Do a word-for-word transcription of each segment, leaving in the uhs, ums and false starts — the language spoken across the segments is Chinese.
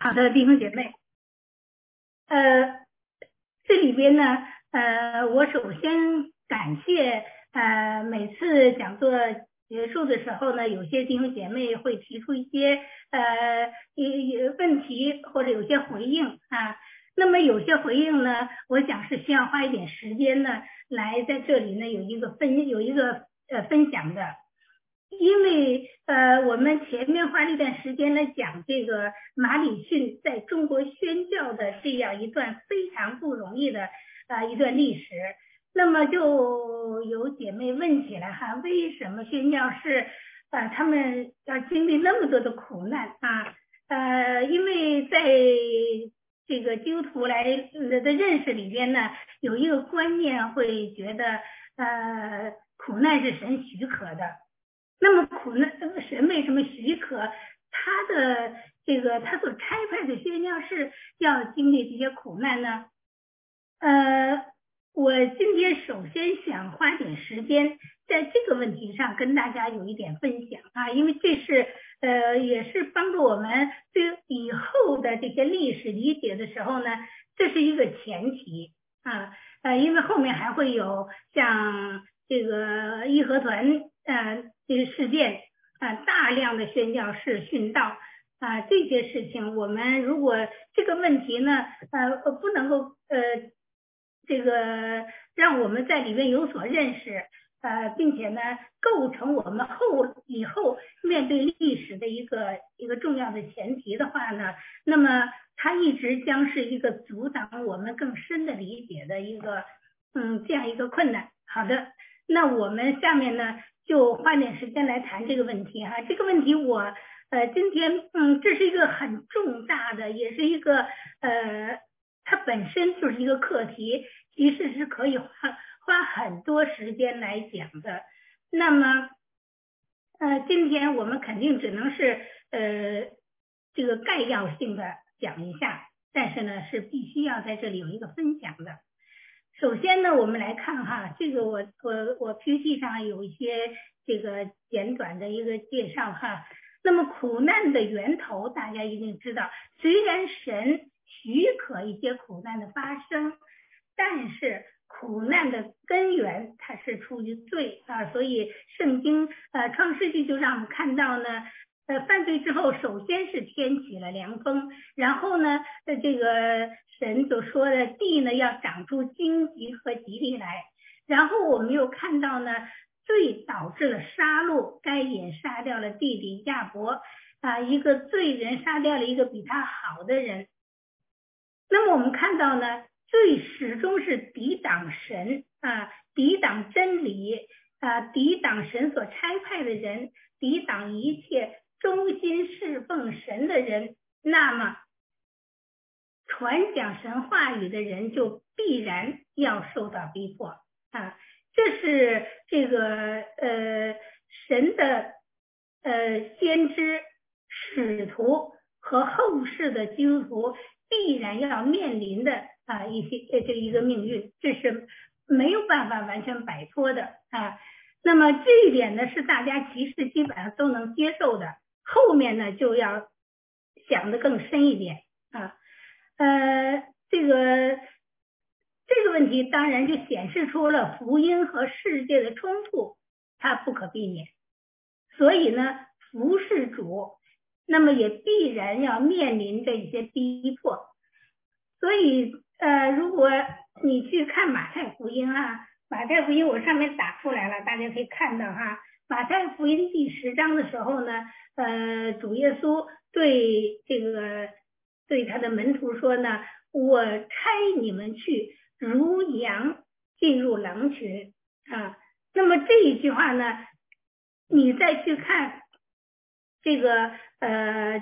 好的，弟兄姐妹，呃，这里边呢，呃，我首先感谢，呃，每次讲座结束的时候呢，有些弟兄姐妹会提出一些呃一一问题或者有些回应啊。那么有些回应呢，我想是需要花一点时间呢，来在这里呢有一个分有一个呃分享的。因为呃，我们前面花了一段时间来讲这个马礼逊在中国宣教的这样一段非常不容易的啊、呃、一段历史，那么就有姐妹问起来哈，为什么宣教士啊、呃、他们要经历那么多的苦难啊？呃，因为在这个基督徒来的认识里边呢，有一个观念会觉得呃苦难是神许可的。那么苦难，神为什么许可他的这个他所差派的宣教士要经历这些苦难呢？呃，我今天首先想花点时间在这个问题上跟大家有一点分享啊，因为这是呃也是帮助我们对以后的这些历史理解的时候呢，这是一个前提啊，呃，因为后面还会有像这个义和团呃这个事件啊、呃，大量的宣教士殉道啊、呃，这些事情我们如果这个问题呢呃不能够呃这个让我们在里面有所认识，呃，并且呢，构成我们后以后面对历史的一个一个重要的前提的话呢，那么它一直将是一个阻挡我们更深的理解的一个嗯这样一个困难。好的，那我们下面呢就花点时间来谈这个问题哈。这个问题我呃今天嗯这是一个很重大的，也是一个呃。它本身就是一个课题，其实是可以花花很多时间来讲的。那么，呃，今天我们肯定只能是呃这个概要性的讲一下，但是呢是必须要在这里有一个分享的。首先呢，我们来看哈，这个我我我 P P T 上有一些这个简短的一个介绍哈。那么苦难的源头大家一定知道，虽然神许可一些苦难的发生，但是苦难的根源它是出于罪啊，所以圣经呃创世纪就让我们看到呢，呃犯罪之后首先是天起了凉风，然后呢呃这个神所说的地呢要长出荆棘和吉利来，然后我们又看到呢罪导致了杀戮，该隐杀掉了弟弟亚伯啊，一个罪人杀掉了一个比他好的人。那么我们看到呢，罪始终是抵挡神啊，抵挡真理啊，抵挡神所差派的人，抵挡一切忠心侍奉神的人。那么传讲神话语的人就必然要受到逼迫啊，这是这个呃神的呃先知、使徒和后世的基督徒必然要面临的啊一些这一个命运，这是没有办法完全摆脱的啊。那么这一点呢是大家其实基本上都能接受的，后面呢就要想得更深一点啊。呃，这个这个问题当然就显示出了福音和世界的冲突，它不可避免。所以呢，服侍主，那么也必然要面临着一些逼迫。所以呃，如果你去看马太福音啊，马太福音我上面打出来了，大家可以看到哈，马太福音第十章的时候呢，呃，主耶稣对这个对他的门徒说呢，我差你们去如羊进入狼群啊。那么这一句话呢，你再去看这个呃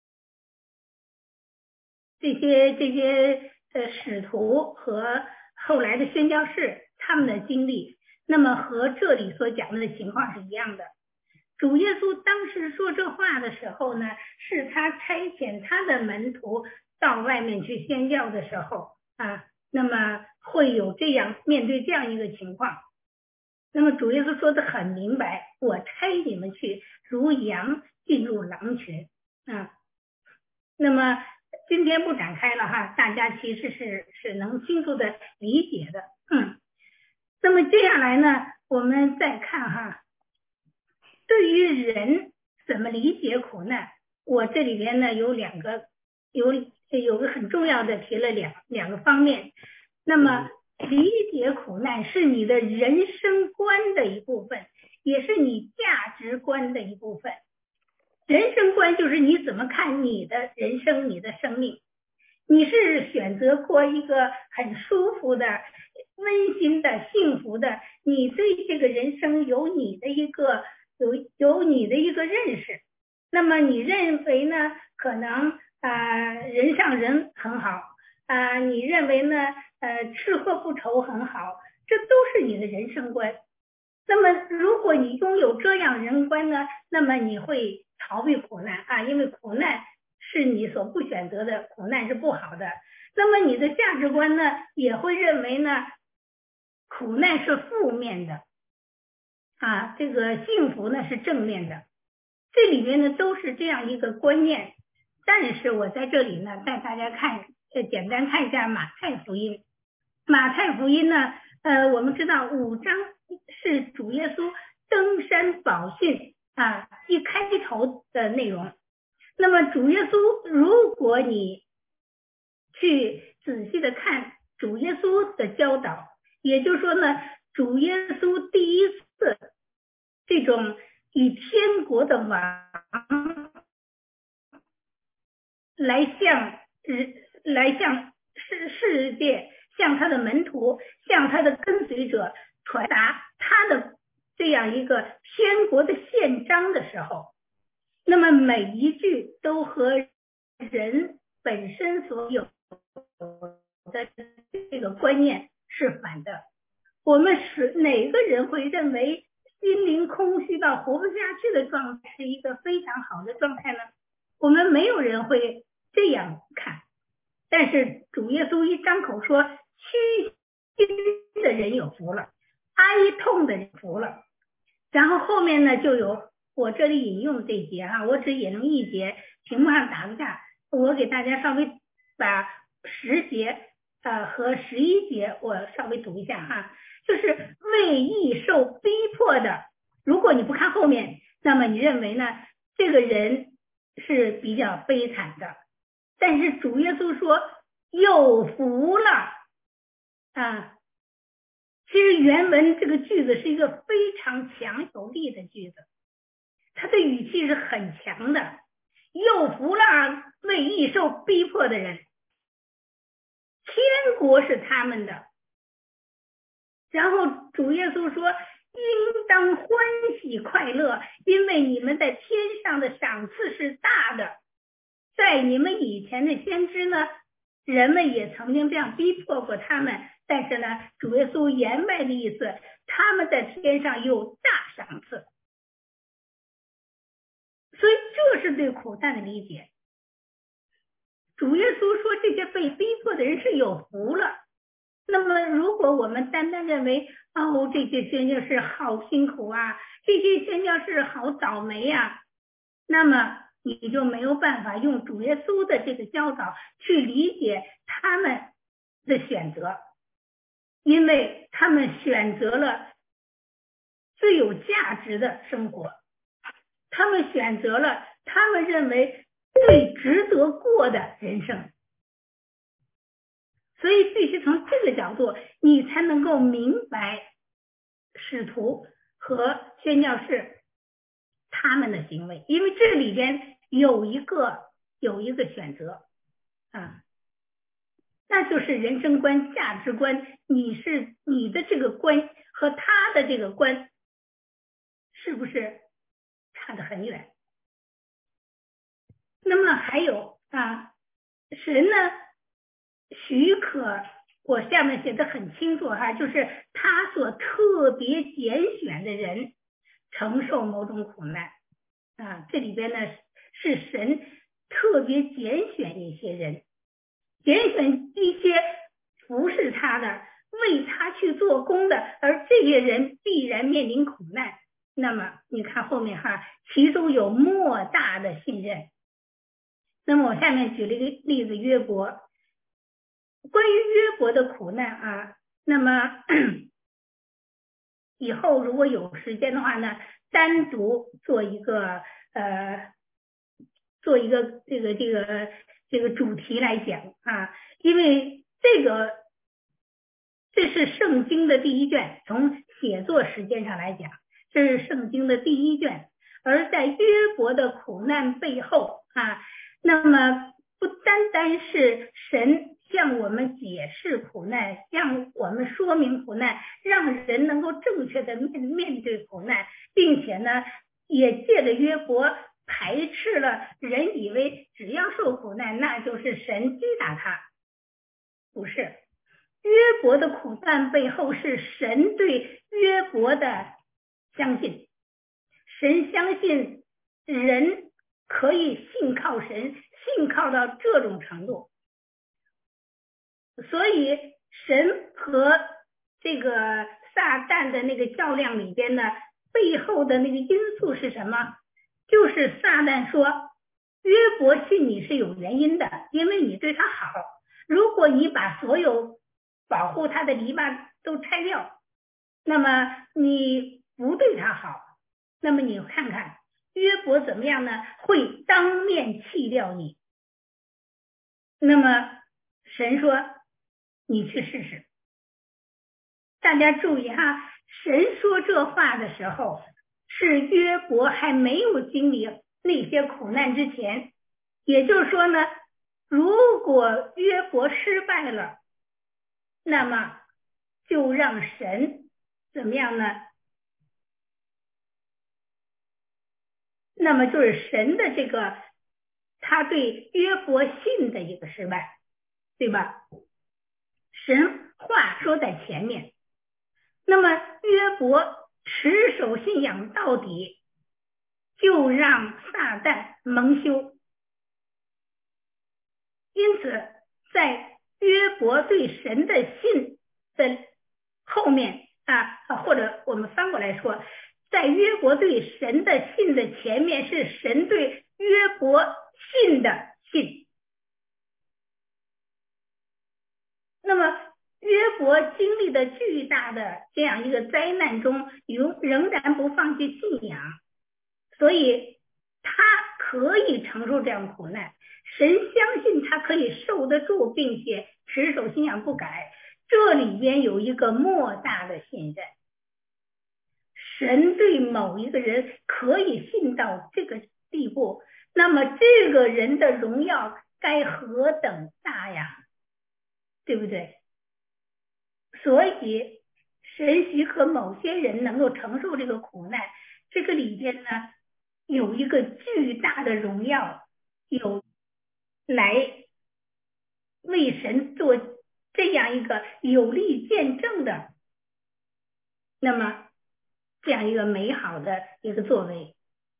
这些这些呃使徒和后来的宣教士他们的经历，那么和这里所讲的情况是一样的。主耶稣当时说这话的时候呢，是他差遣他的门徒到外面去宣教的时候啊，那么会有这样面对这样一个情况。那么主耶稣说的很明白，我差你们去如羊进入狼群啊。那么今天不展开了哈，大家其实是是能清楚的理解的。嗯，那么接下来呢，我们再看哈，对于人怎么理解苦难，我这里边呢有两个有有个很重要的提了两两个方面。那么理解苦难是你的人生观的一部分，也是你价值观的一部分。人生观就是你怎么看你的人生，你的生命。你是选择过一个很舒服的、温馨的、幸福的，你对这个人生有你的一个有有你的一个认识。那么你认为呢？可能啊、呃、人上人很好啊、呃，你认为呢？呃，吃喝不愁很好，这都是你的人生观。那么如果你拥有这样人观呢，那么你会逃避苦难啊，因为苦难是你所不选择的，苦难是不好的。那么你的价值观呢，也会认为呢，苦难是负面的啊，这个幸福呢是正面的。这里面呢都是这样一个观念。但是我在这里呢带大家看，呃，简单看一下马太福音。马太福音呢，呃，我们知道五章是主耶稣登山宝训啊一开头的内容。那么主耶稣，如果你去仔细的看主耶稣的教导，也就是说呢，主耶稣第一次这种以天国的王来向来向世世界，向他的门徒，向他的跟随者传达他的这样一个天国的宪章的时候，那么每一句都和人本身所有的这个观念是反的。我们是哪个人会认为心灵空虚到活不下去的状态是一个非常好的状态呢？我们没有人会这样看。但是主耶稣一张口说，虚心的人有福了，哀痛的人福了。然后后面呢就有，我这里引用这一节啊，我只引用一节，屏幕上打个架，我给大家稍微把十节呃和十一节我稍微读一下哈。就是为义受逼迫的，如果你不看后面，那么你认为呢这个人是比较悲惨的。但是主耶稣说有福了啊，其实原文这个句子是一个非常强有力的句子，它的语气是很强的。有福了为义受逼迫的人，天国是他们的。然后主耶稣说，应当欢喜快乐，因为你们在天上的赏赐是大的。在你们以前的先知呢，人们也曾经这样逼迫过他们，但是呢，主耶稣言外的意思，他们在天上有大赏赐。所以这是对苦难的理解。主耶稣说这些被逼迫的人是有福了。那么如果我们单单认为哦，这些宣教士好辛苦啊，这些宣教士好倒霉啊，那么你就没有办法用主耶稣的这个教导去理解他们的选择，因为他们选择了最有价值的生活，他们选择了他们认为最值得过的人生。所以必须从这个角度，你才能够明白使徒和宣教士他们的行为，因为这里边有一个有一个选择啊，那就是人生观、价值观，你是你的这个观和他的这个观是不是差得很远？那么还有啊，神呢许可，我下面写的很清楚哈，就是他所特别拣选的人承受某种苦难啊，这里边呢是神特别拣选一些人，拣选一些服侍他的，为他去做工的，而这些人必然面临苦难。那么你看后面哈，其中有莫大的信任。 那么我下面举了一个例子，约伯。关于约伯的苦难啊，那么以后如果有时间的话呢，单独做一个呃，做一个这个这个这个主题来讲啊，因为这个这是圣经的第一卷，从写作时间上来讲，这是圣经的第一卷。而在约伯的苦难背后啊，那么不单单是神向我们解释苦难，向我们说明苦难，让人能够正确的面面对苦难，并且呢，也借着约伯排斥了人以为只要受苦难，那就是神击打他。不是，约伯的苦难背后是神对约伯的相信。神相信人可以信靠神，信靠到这种程度，所以神和这个撒旦的那个较量里边呢，背后的那个因素是什么？就是撒旦说，约伯信你是有原因的，因为你对他好，如果你把所有保护他的篱笆都拆掉，那么你不对他好，那么你看看约伯怎么样呢？会当面弃掉你。那么神说你去试试。大家注意哈，神说这话的时候是约伯还没有经历那些苦难之前，也就是说呢，如果约伯失败了，那么就让神怎么样呢？那么就是神的这个他对约伯信的一个失败，对吧？神话说在前面，那么约伯持守信仰到底，就让撒旦蒙羞。因此在约伯对神的信的后面啊，或者我们翻过来说，在约伯对神的信的前面是神对约伯信的信。那么约伯经历的巨大的这样一个灾难中，仍仍然不放弃信仰，所以他可以承受这样苦难。神相信他可以受得住，并且持守信仰不改。这里边有一个莫大的信任。神对某一个人可以信到这个地步，那么这个人的荣耀该何等大呀，对不对？所以神许可某些人能够承受这个苦难，这个里边呢有一个巨大的荣耀，有来为神做这样一个有力见证的，那么这样一个美好的一个作为。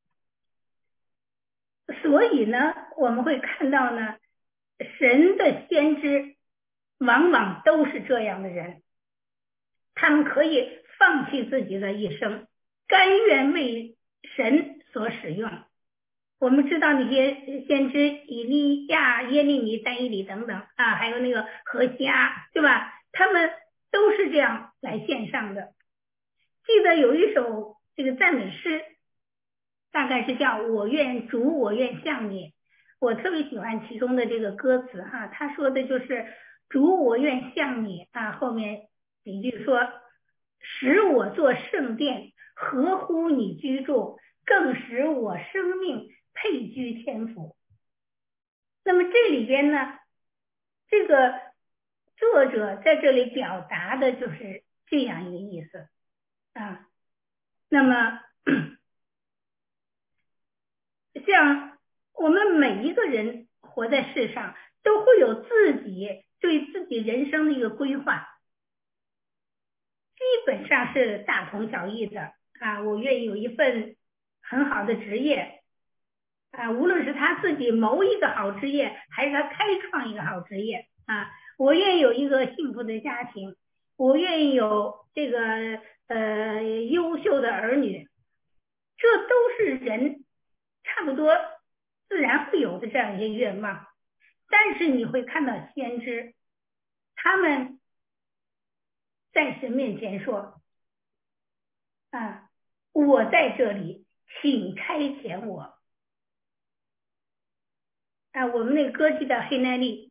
所以呢，我们会看到呢，神的先知往往都是这样的人，他们可以放弃自己的一生，甘愿为神所使用。我们知道那些先知以利亚、耶利米、但以理等等啊，还有那个何西阿，对吧？他们都是这样来献上的。记得有一首这个赞美诗，大概是叫我愿主我愿向你，我特别喜欢其中的这个歌词哈，他说的就是主我愿向你啊，后面几句说使我做圣殿，合乎你居住，更使我生命配居天府。那么这里边呢，这个作者在这里表达的就是这样一个意思啊。那么像我们每一个人活在世上，都会有自己对自己人生的一个规划，基本上是大同小异的啊。我愿意有一份很好的职业啊，无论是他自己谋一个好职业，还是他开创一个好职业啊，我愿意有一个幸福的家庭，我愿意有这个呃优秀的儿女，这都是人差不多自然会有的这样一些愿望。但是你会看到先知，他们在神面前说啊，我在这里，请差遣我。啊，我们那个歌剧叫黑奈利。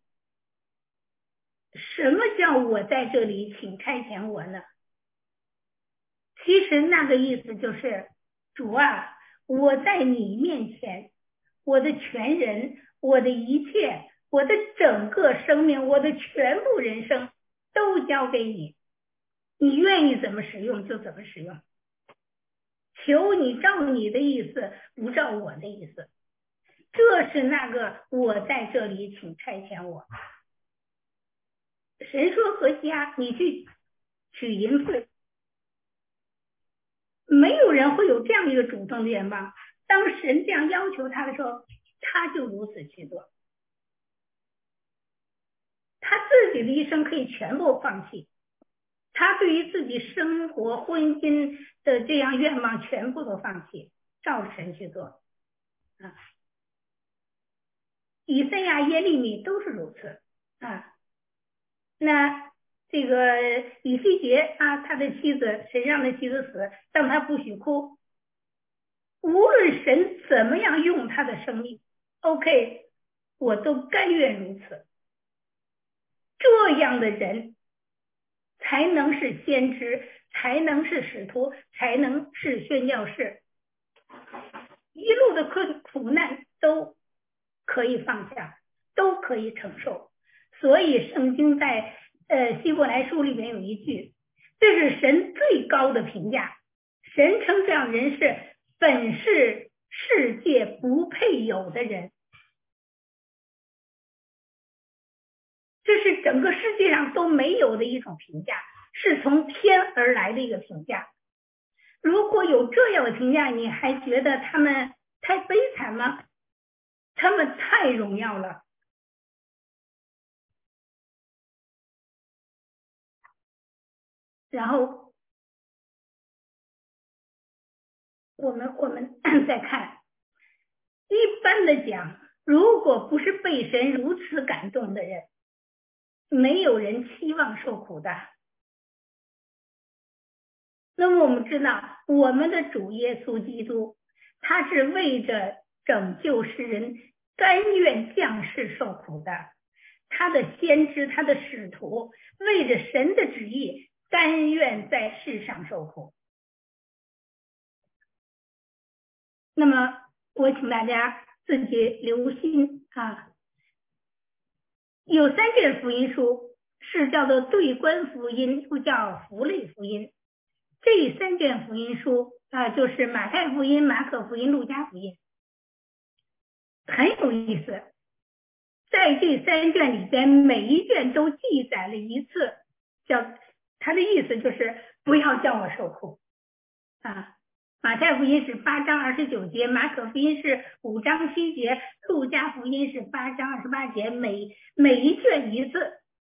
什么叫我在这里，请差遣我呢？其实那个意思就是，主啊，我在你面前，我的全人，我的一切，我的整个生命，我的全部人生都交给你，你愿意怎么使用就怎么使用，求你照你的意思，不照我的意思。这是那个我在这里，请差遣我。神说何西阿，你去取银子。没有人会有这样一个主动的愿望，当神这样要求他的时候，他就如此去做。他自己的一生可以全部放弃，他对于自己生活婚姻的这样愿望全部都放弃，照神去做啊。以赛亚、耶利米都是如此啊。那这个以西结啊，他的妻子，神让他妻子死，但他不许哭。无论神怎么样用他的生命 ，OK， 我都甘愿如此。这样的人才能是先知，才能是使徒，才能是宣教士。一路的苦苦难都可以放下，都可以承受。所以圣经在呃希伯来书里面有一句，这是神最高的评价。神称这样人是本是世界不配有的人，这是整个世界上都没有的一种评价，是从天而来的一个评价。如果有这样的评价，你还觉得他们太悲惨吗？他们太荣耀了。然后我们我们再看，一般的讲，如果不是被神如此感动的人，没有人期望受苦的。那么我们知道，我们的主耶稣基督，他是为着拯救世人，甘愿降世受苦的。他的先知，他的使徒，为着神的旨意，甘愿在世上受苦。那么我请大家自己留心啊，有三卷福音书是叫做对观福音，又叫符类福音。这三卷福音书啊，就是马太福音、马可福音、路加福音，很有意思。在这三卷里边，每一卷都记载了一次，叫他的意思就是不要叫我受苦啊。马太福音是八章二十九节，马可福音是五章七节，路加福音是八章二十八节，每每一卷一次。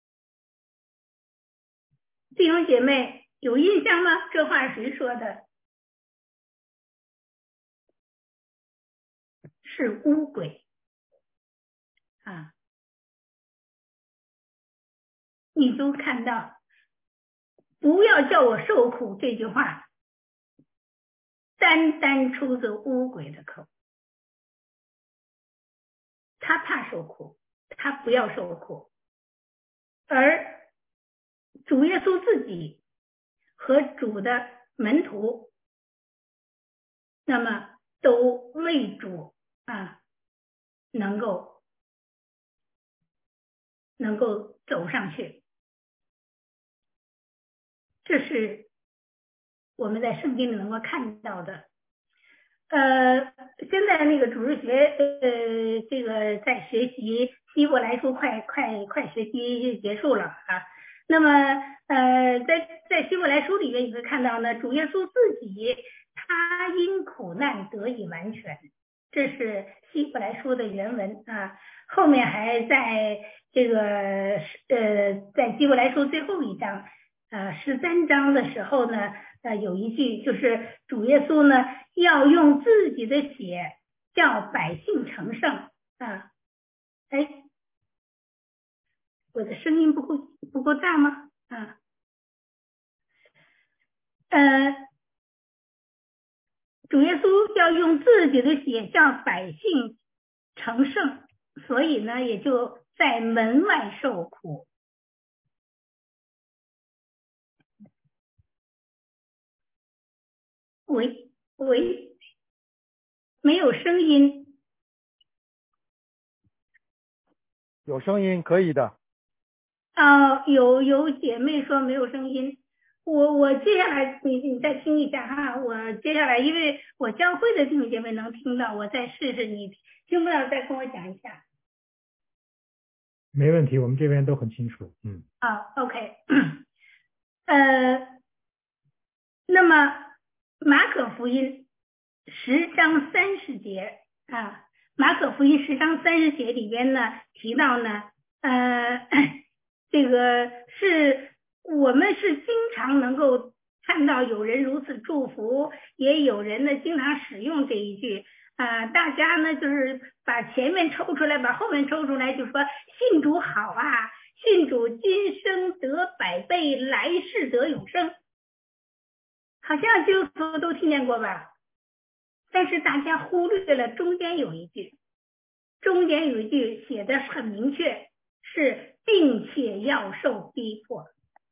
弟兄姐妹有印象吗？这话是谁说的？是污鬼啊！你就看到不要叫我受苦这句话，单单出自污鬼的口。他怕受苦，他不要受苦，而主耶稣自己和主的门徒，那么都为主啊，能够能够走上去。这是我们在圣经里能够看到的。呃，现在那个主日学，呃，这个在学习希伯来书快快快学习结束了啊。那么，呃，在在希伯来书里面，你会看到呢，主耶稣自己他因苦难得以完全，这是希伯来书的原文啊。后面还在这个呃，在希伯来书最后一章。呃，十三章的时候呢，呃，有一句就是主耶稣呢要用自己的血叫百姓成圣啊。哎，我的声音不够不够大吗？啊，呃，主耶稣要用自己的血叫百姓成圣，所以呢，也就在门外受苦。喂喂，没有声音。 有声音可以的。 啊，有有姐妹说没有声音，我我接下来你你再听一下哈，我接下来因为我教会的弟兄姐妹能听到，我再试试，你听不到再跟我讲一下。 没问题，我们这边都很清楚。嗯。 啊 ，OK，呃，那么马可福音十章三十节啊，马可福音十章三十节里边呢提到呢，呃。这个是我们是经常能够看到有人如此祝福，也有人呢经常使用这一句啊、呃，大家呢就是把前面抽出来，把后面抽出来，就说信主好啊，信主今生得百倍，来世得永生，好像就都都听见过吧？但是大家忽略了中间有一句，中间有一句写的很明确，是并且要受逼迫。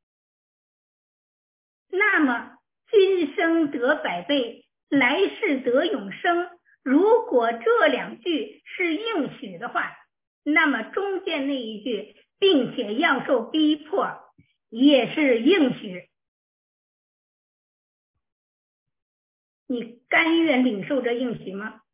那么今生得百倍，来世得永生。如果这两句是应许的话，那么中间那一句并且要受逼迫也是应许。你甘愿领受这应许吗？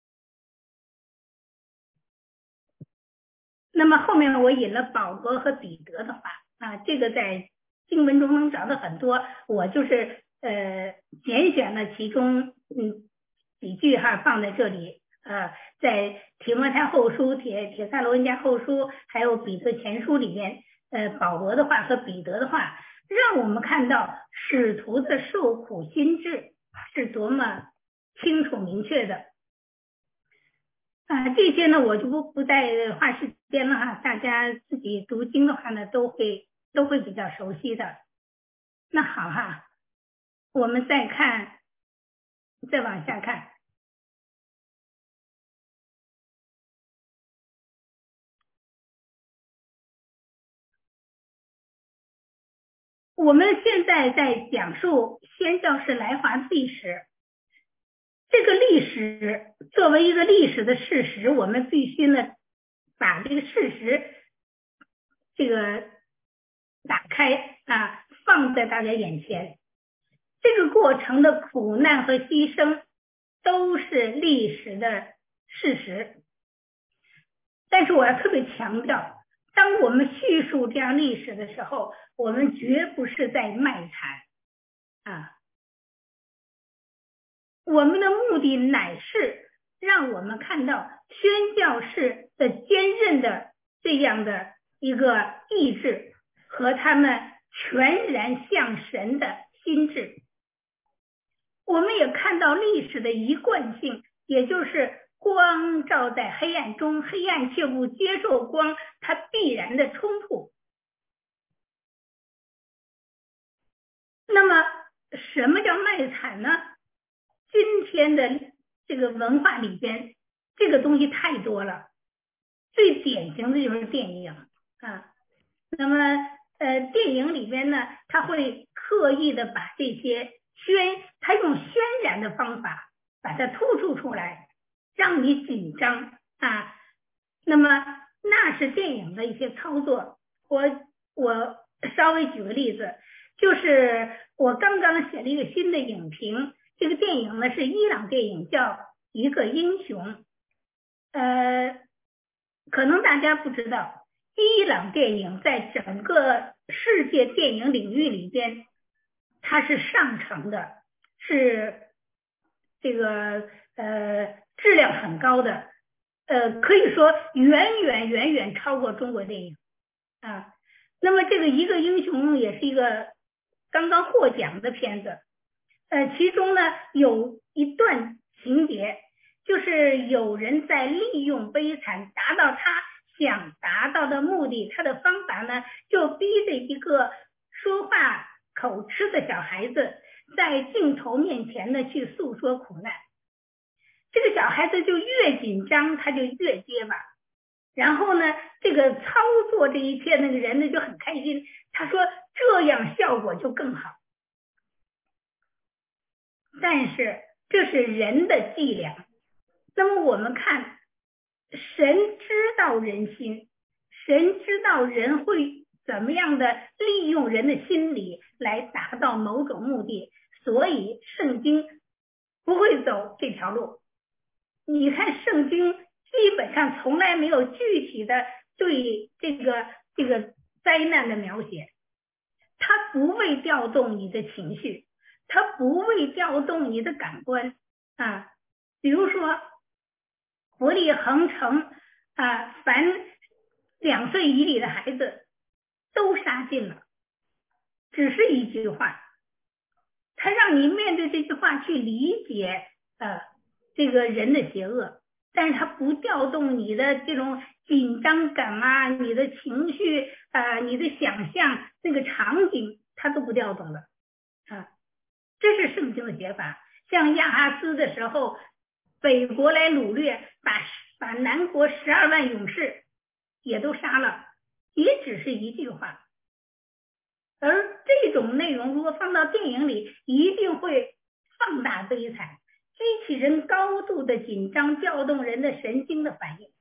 那么后面我引了保罗和彼得的话啊，这个在经文中能找到很多，我就是呃拣选了其中嗯几句哈放在这里，呃，在提摩太后书、铁铁萨罗尼迦后书，还有彼得前书里面，呃，保罗的话和彼得的话，让我们看到使徒的受苦心志是多么清楚明确的。啊，这些呢，我就不不再花时间了哈，大家自己读经的话呢，都会都会比较熟悉的。那好哈，我们再看，再往下看。我们现在在讲述宣教士来华的历史，这个历史作为一个历史的事实，我们必须呢把这个事实这个打开啊，放在大家眼前。这个过程的苦难和牺牲都是历史的事实，但是我要特别强调，当我们叙述这样历史的时候，我们绝不是在卖惨啊，我们的目的乃是让我们看到宣教士的坚韧的这样的一个意志和他们全然向神的心智。我们也看到历史的一贯性，也就是光照在黑暗中，黑暗却不接受光，它必然的冲突。那么什么叫卖惨呢？今天的这个文化里边，这个东西太多了，最典型的就是电影啊。那么呃，电影里边呢，他会刻意的把这些渲，他用渲染的方法把它突出出来，让你紧张啊。那么那是电影的一些操作。我我稍微举个例子，就是我刚刚写了一个新的影评，这个电影呢是伊朗电影，叫《一个英雄》。呃，可能大家不知道，伊朗电影在整个世界电影领域里边，它是上乘的，是这个呃质量很高的，呃可以说远远远远超过中国电影啊。那么这个一个英雄也是一个刚刚获奖的片子，呃，其中呢有一段情节就是有人在利用悲惨达到他想达到的目的，他的方法呢，就逼着一个说话口吃的小孩子在镜头面前呢去诉说苦难。这个小孩子就越紧张，他就越结巴。然后呢，这个操作这一切那个人呢就很开心，他说这样效果就更好。但是这是人的伎俩。那么我们看，神知道人心，神知道人会怎么样的利用人的心理来达到某种目的，所以圣经不会走这条路。你看圣经基本上从来没有具体的对这个这个灾难的描写，它不会调动你的情绪，它不会调动你的感官啊。比如说伯利恒城啊，凡两岁以里的孩子都杀尽了，只是一句话，他让你面对这句话去理解呃这个人的邪恶，但是他不调动你的这种紧张感啊，你的情绪啊、呃，你的想象，那个场景他都不调动了啊。这是圣经的写法。像亚哈斯的时候，北国来掳掠，把把南国十二万勇士也都杀了，也只是一句话。而这种内容如果放到电影里，一定会放大悲惨，激起人高度的紧张，调动人的神经的反应。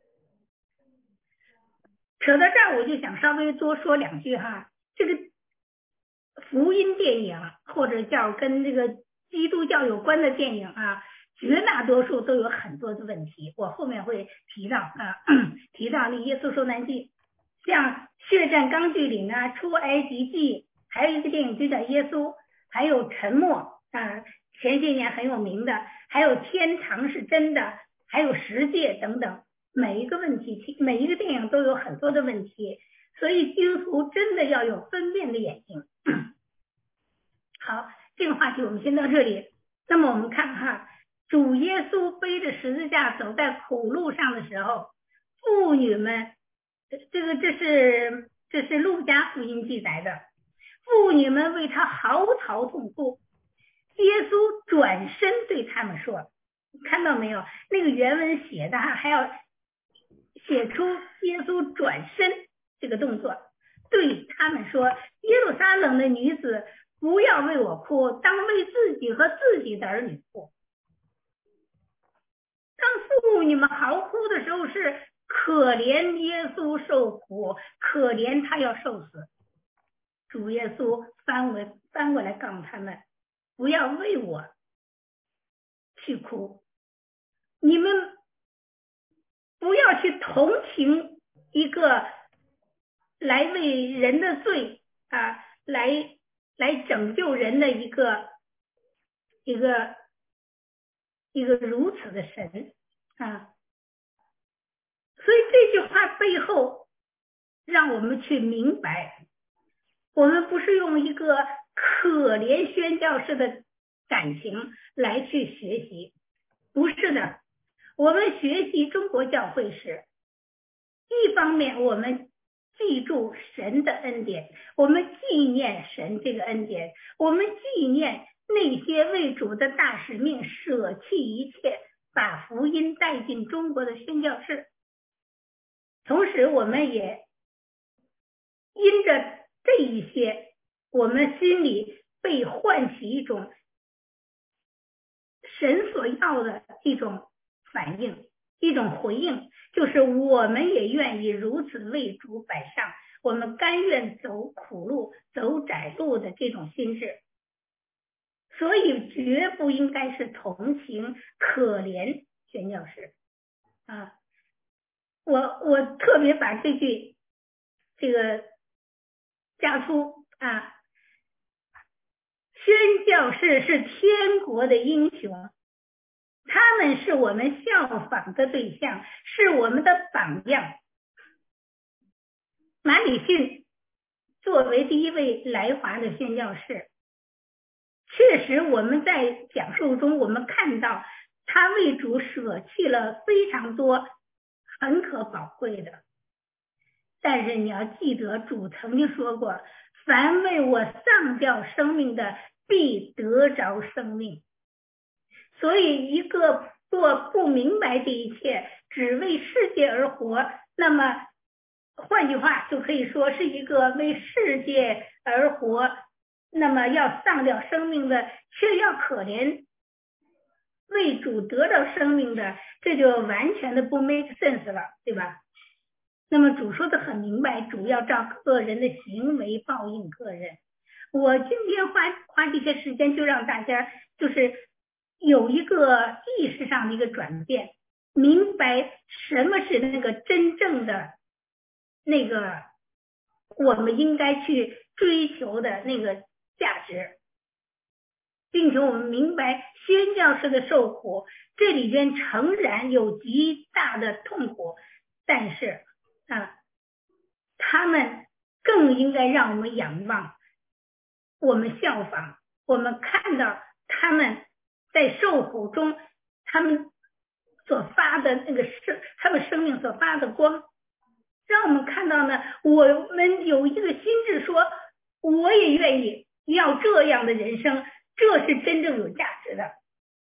扯到这儿，我就想稍微多说两句哈。这个福音电影或者叫跟这个基督教有关的电影啊，绝大多数都有很多的问题，我后面会提到啊，提到那耶稣受难记，像血战钢锯岭啊，出埃及记，还有一个电影就叫耶稣，还有沉默啊，前些年很有名的，还有天堂是真的，还有十诫等等，每一个问题，每一个电影都有很多的问题，所以基督徒真的要有分辨的眼睛。好，这个话题我们先到这里。那么我们看哈，主耶稣背着十字架走在苦路上的时候，妇女们，这个这是这是路加福音记载的，妇女们为他嚎啕痛哭。耶稣转身对他们说，看到没有？那个原文写的还要写出耶稣转身这个动作，对他们说，耶路撒冷的女子，不要为我哭，当为自己和自己的儿女哭。当妇女们嚎哭的时候，是可怜耶稣受苦，可怜他要受死。主耶稣翻过翻过来告诉他们，不要为我去哭，你们不要去同情一个来为人的罪啊，来来拯救人的一个一个一个如此的神啊。所以这句话背后让我们去明白，我们不是用一个可怜宣教士的感情来去学习，不是的。我们学习中国教会时，一方面我们记住神的恩典，我们纪念神这个恩典，我们纪念那些为主的大使命舍弃一切把福音带进中国的宣教士，同时我们也因着这一些，我们心里被唤起一种神所要的一种反应，一种回应，就是我们也愿意如此为主摆上，我们甘愿走苦路走窄路的这种心智。所以绝不应该是同情可怜宣教士啊。我我特别把这句这个加粗啊，宣教士是天国的英雄，他们是我们效仿的对象，是我们的榜样。马礼逊作为第一位来华的宣教士，确实我们在讲述中我们看到他为主舍弃了非常多很可宝贵的。但是你要记得，主曾经说过，凡为我丧掉生命的，必得着生命。所以一个若不明白这一切，只为世界而活，那么换句话就可以说是一个为世界而活，那么要丧掉生命的，却要可怜为主得到生命的，这就完全的不 make sense 了，对吧？那么主说的很明白，主要照个人的行为报应个人。我今天花花这些时间，就让大家就是有一个意识上的一个转变，明白什么是那个真正的那个我们应该去追求的那个价值，并且我们明白宣教士的受苦，这里边诚然有极大的痛苦，但是啊，他们更应该让我们仰望，我们效仿，我们看到他们在受苦中，他们所发的那个生，他们生命所发的光，让我们看到呢，我们有一个心智说，我也愿意要这样的人生，这是真正有价值的。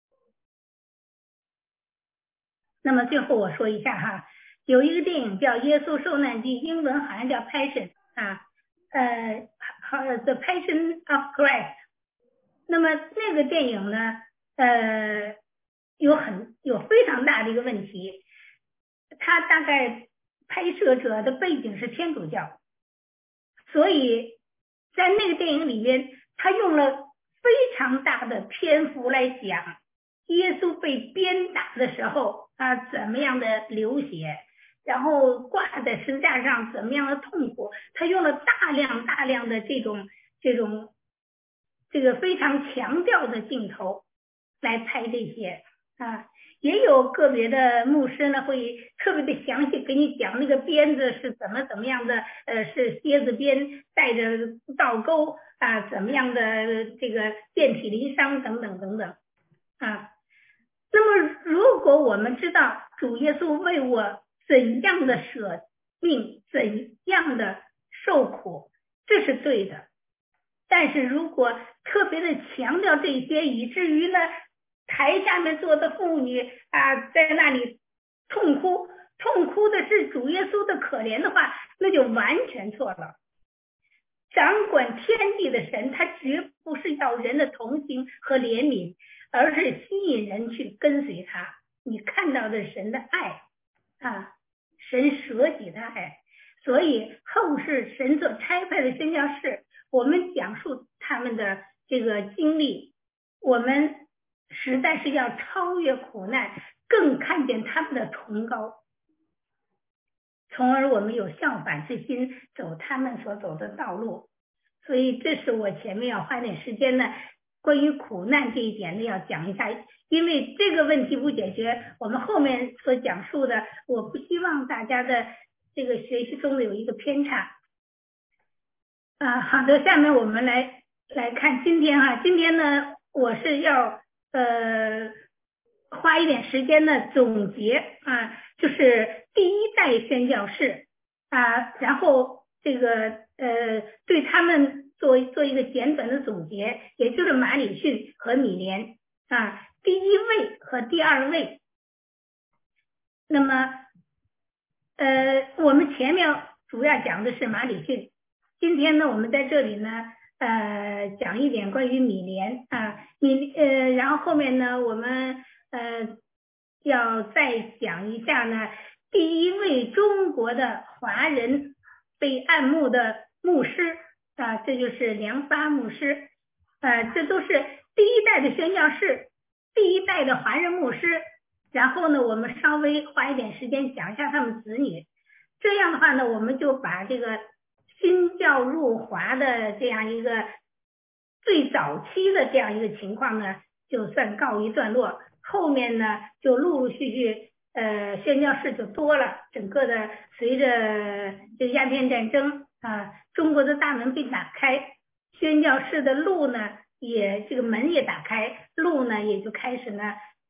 那么最后我说一下哈，有一个电影叫《耶稣受难记》，英文好像叫 Passion 啊，呃，好 The Passion of Christ。那么那个电影呢，呃，有很有非常大的一个问题，它大概拍摄者的背景是天主教，所以在那个电影里边，他用了非常大的篇幅来讲耶稣被鞭打的时候啊，怎么样的流血，然后挂在十字架上怎么样的痛苦，他用了大量大量的这种这种这个非常强调的镜头来拍这些啊。也有个别的牧师呢，会特别的详细给你讲那个鞭子是怎么怎么样的，呃，是蝎子鞭带着倒钩啊，怎么样的这个遍体鳞伤等等等等啊。那么如果我们知道主耶稣为我怎样的舍命，怎样的受苦，这是对的。但是如果特别的强调这些，以至于呢台下面坐的妇女啊，在那里痛哭，痛哭的是主耶稣的可怜的话，那就完全错了。掌管天地的神，他绝不是要人的同情和怜悯，而是吸引人去跟随他。你看到的神的爱啊，神舍己的爱。所以后世神所差派的宣教士，我们讲述他们的这个经历，我们实在是要超越苦难，更看见他们的崇高，从而我们有效法之心，走他们所走的道路。所以这是我前面要花点时间呢，关于苦难这一点呢要讲一下，因为这个问题不解决，我们后面所讲述的，我不希望大家的这个学习中有一个偏差。啊，好的，下面我们来来看今天哈，今天呢我是要呃花一点时间呢总结啊，就是第一代宣教士啊，然后这个呃对他们做做一个简短的总结，也就是马礼逊和米连啊，第一位和第二位。那么呃我们前面主要讲的是马礼逊，今天呢我们在这里呢呃讲一点关于米连啊，米呃然后后面呢我们呃要再讲一下呢第一位中国的华人被按牧的牧师啊，这就是梁发牧师啊，这都是第一代的宣教士，第一代的华人牧师。然后呢我们稍微花一点时间讲一下他们子女，这样的话呢我们就把这个新教入华的这样一个最早期的这样一个情况呢就算告一段落，后面呢就陆陆续续呃宣教士就多了，整个的随着这个鸦片战争啊，中国的大门被打开，宣教士的路呢也这个门也打开，路呢也就开始呢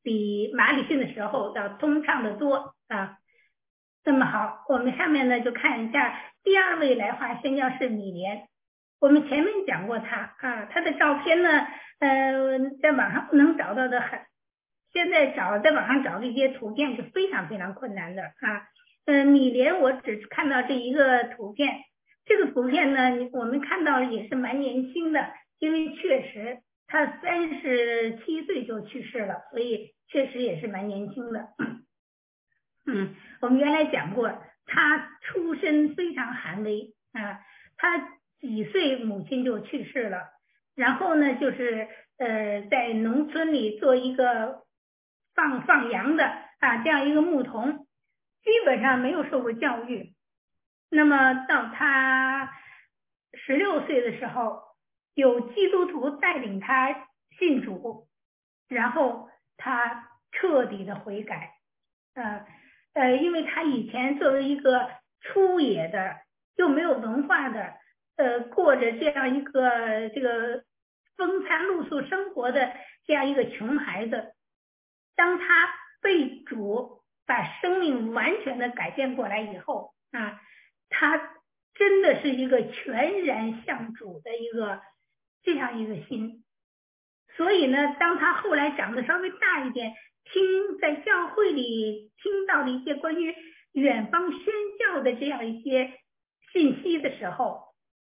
比马礼逊的时候要通畅的多啊。那么好，我们下面呢就看一下第二位来华宣教士米莲。我们前面讲过他啊，他的照片呢，呃，在网上不能找到的很，现在找在网上找这些图片是非常非常困难的啊。呃，米莲我只看到这一个图片，这个图片呢，我们看到也是蛮年轻的，因为确实他三十七岁就去世了，所以确实也是蛮年轻的。嗯，我们原来讲过，他出身非常寒微啊，他几岁母亲就去世了，然后呢，就是呃在农村里做一个放放羊的啊这样一个牧童，基本上没有受过教育。那么到他十六岁的时候，有基督徒带领他信主，然后他彻底的悔改，呃。呃，因为他以前作为一个粗野的又没有文化的，呃，过着这样一个这个风餐露宿生活的这样一个穷孩子，当他被主把生命完全的改变过来以后啊，他真的是一个全然向主的一个这样一个心。所以呢，当他后来长得稍微大一点，听在教会里听到的一些关于远方宣教的这样一些信息的时候，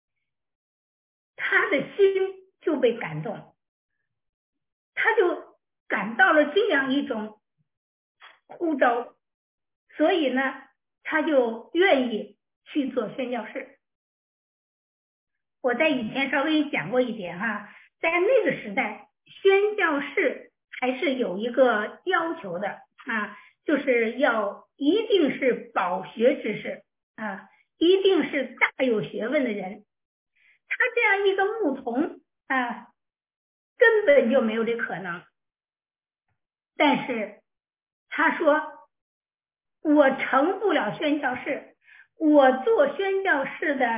他的心就被感动，他就感到了这样一种呼召，所以呢，他就愿意去做宣教士。我在以前稍微讲过一点哈，在那个时代，宣教士还是有一个要求的啊，就是要一定是饱学之士啊，一定是大有学问的人。他这样一个牧童啊，根本就没有这可能。但是他说，我成不了宣教士，我做宣教士的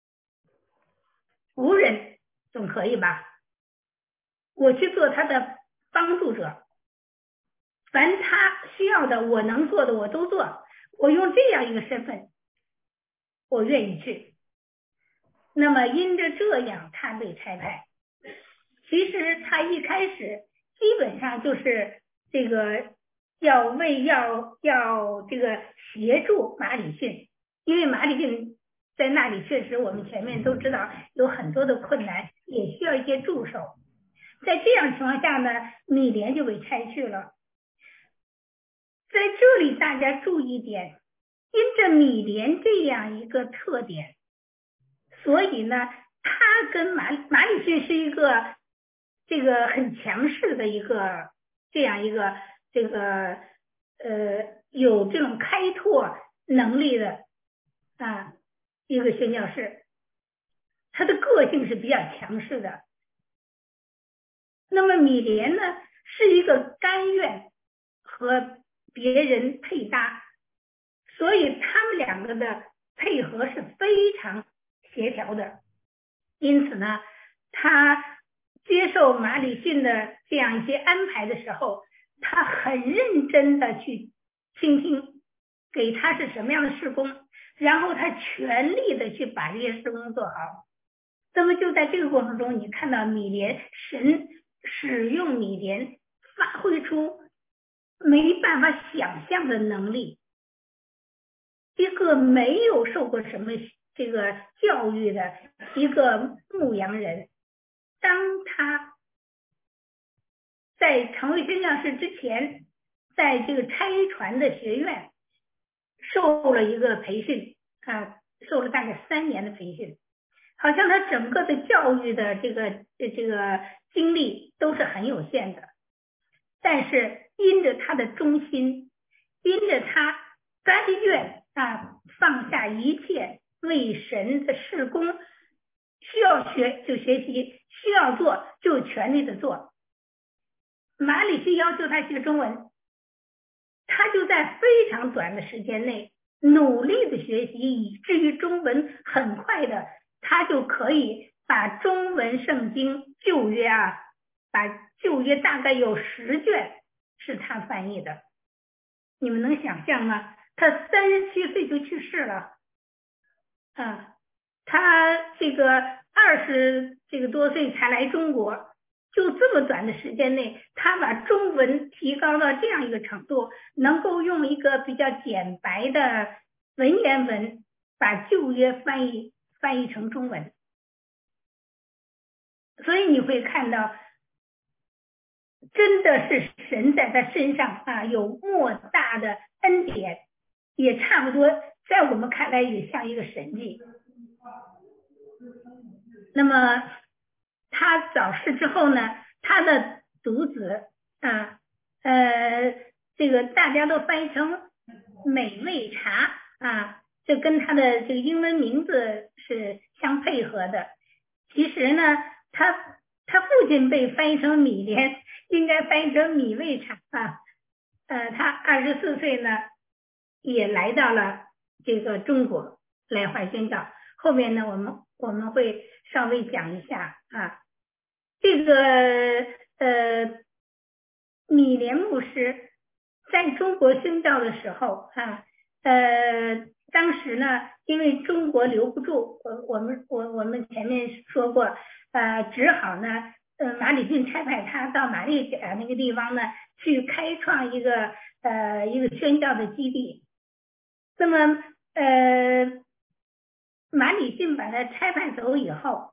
仆人总可以吧？我去做他的帮助者，凡他需要的，我能做的我都做。我用这样一个身份，我愿意去。那么因着这样，他被差派。其实他一开始基本上就是这个要为要要这个协助马礼逊，因为马礼逊在那里确实我们前面都知道有很多的困难，也需要一些助手。在这样情况下呢，米莲就被差去了。在这里大家注意一点，因着米莲这样一个特点，所以呢，他跟马马礼逊是一个这个很强势的一个这样一个这个呃有这种开拓能力的啊一个宣教士，他的个性是比较强势的。那么米莲呢，是一个甘愿和别人配搭，所以他们两个的配合是非常协调的。因此呢，他接受马礼逊的这样一些安排的时候，他很认真的去倾听，给他是什么样的事工，然后他全力的去把这些事工做好。那么就在这个过程中，你看到米莲，神使用米莲发挥出没办法想象的能力。一个没有受过什么这个教育的一个牧羊人，当他在成为宣教士之前，在这个差传的学院受了一个培训啊，受了大概三年的培训，好像他整个的教育的这个这个经历都是很有限的，但是因着他的忠心，因着他甘愿啊放下一切为神的事工，需要学就学习，需要做就全力的做。马里逊要求他学中文，他就在非常短的时间内努力的学习，以至于中文很快的他就可以把中文圣经旧约啊，把旧约大概有十卷是他翻译的。你们能想象吗？他三十七岁就去世了，啊，他这个二十这个多岁才来中国，就这么短的时间内，他把中文提高到这样一个程度，能够用一个比较简白的文言文把旧约翻译翻译成中文。所以你会看到，真的是神在他身上啊有莫大的恩典，也差不多在我们看来也像一个神迹。那么他早逝之后呢，他的独子啊呃这个大家都翻译成美味茶啊，这跟他的这个英文名字是相配合的。其实呢，他他父亲被翻译成米莲，应该翻译成米味茶啊。呃，他二十四岁呢，也来到了这个中国来怀宣教。后面呢，我们我们会稍微讲一下啊，这个呃米莲牧师在中国宣教的时候啊，呃，当时呢，因为中国留不住，我我们我我们前面说过，呃，只好呢，呃，马礼逊差派他到马六甲那个地方呢，去开创一个呃一个宣教的基地。那么呃，马礼逊把他差派走以后，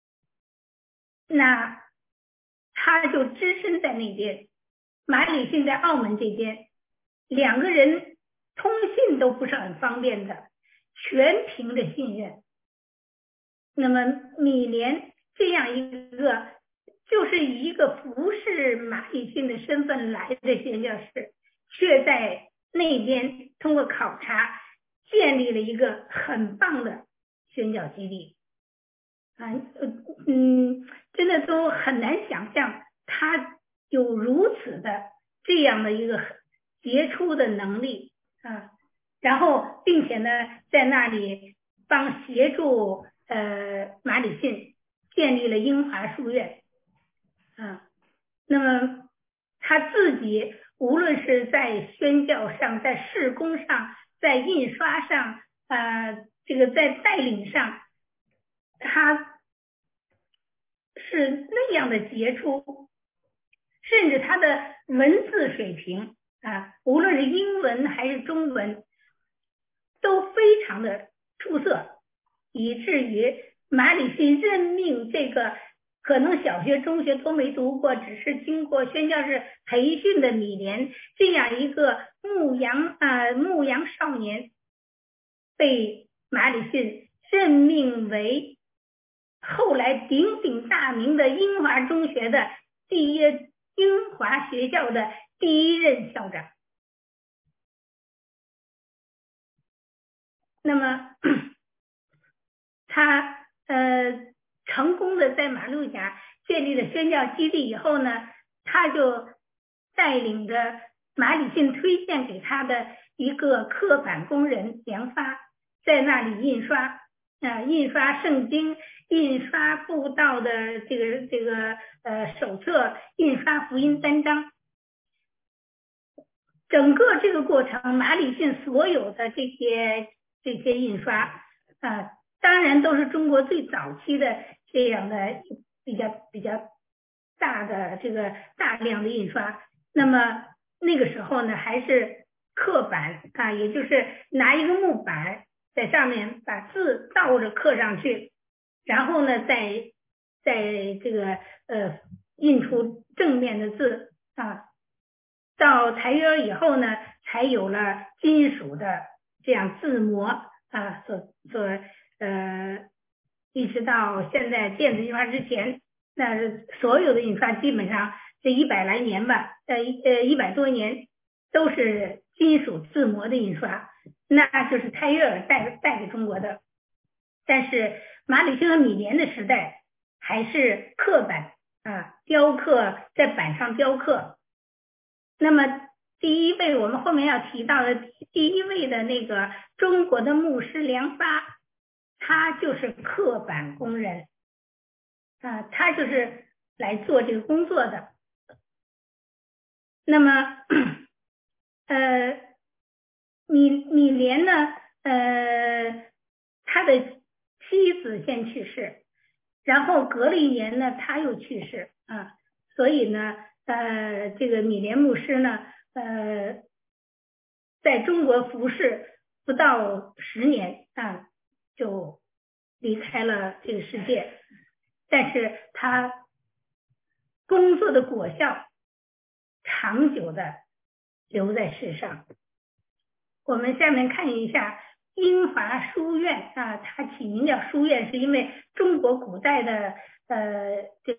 那他就只身在那边，马礼逊在澳门这边，两个人通信都不是很方便的，全凭着信任。那么米莲这样一个就是以一个服侍马礼逊的身份来的宣教士，却在那边通过考察建立了一个很棒的宣教基地啊，嗯，真的都很难想象他有如此的这样的一个杰出的能力啊，然后并且呢，在那里帮协助呃马礼逊建立了英华书院啊，那么他自己无论是在宣教上，在事工上，在印刷上，呃，这个在带领上，他是那样的杰出，甚至他的文字水平啊，无论是英文还是中文，都非常的出色，以至于马礼逊任命这个可能小学、中学都没读过，只是经过宣教士培训的米莲这样一个牧羊啊牧羊少年，被马礼逊任命为后来鼎鼎大名的英华中学的第一英华学校的第一任校长。那么他呃成功的在马六甲建立了宣教基地以后呢，他就带领着马礼逊推荐给他的一个刻版工人梁发，在那里印刷啊、呃、印刷圣经，印刷布道的这个这个呃手册，印刷福音单张。整个这个过程，马礼逊所有的这些这些印刷啊、呃，当然都是中国最早期的这样的比较比较大的这个大量的印刷。那么那个时候呢，还是刻板啊，也就是拿一个木板在上面把字倒着刻上去，然后呢，再在这个呃印出正面的字啊。到台约以后呢，才有了金属的这样字模啊，所所呃，一直到现在电子印刷之前，那所有的印刷基本上这一百来年吧，呃呃一百多年都是金属字模的印刷，那就是泰约尔带带给中国的。但是马礼逊和米莲的时代还是刻板啊，雕刻在板上雕刻。那么第一位我们后面要提到的第一位的那个中国的牧师梁发，他就是刻板工人啊，他就是来做这个工作的。 那么呃米米连呢，呃他的妻子先去世，然后隔了一年呢他又去世啊，所以呢呃这个米连牧师呢呃在中国服侍不到十年啊就离开了这个世界，但是他工作的果效长久的留在世上。我们下面看一下英华书院啊，它起名叫书院，是因为中国古代的呃这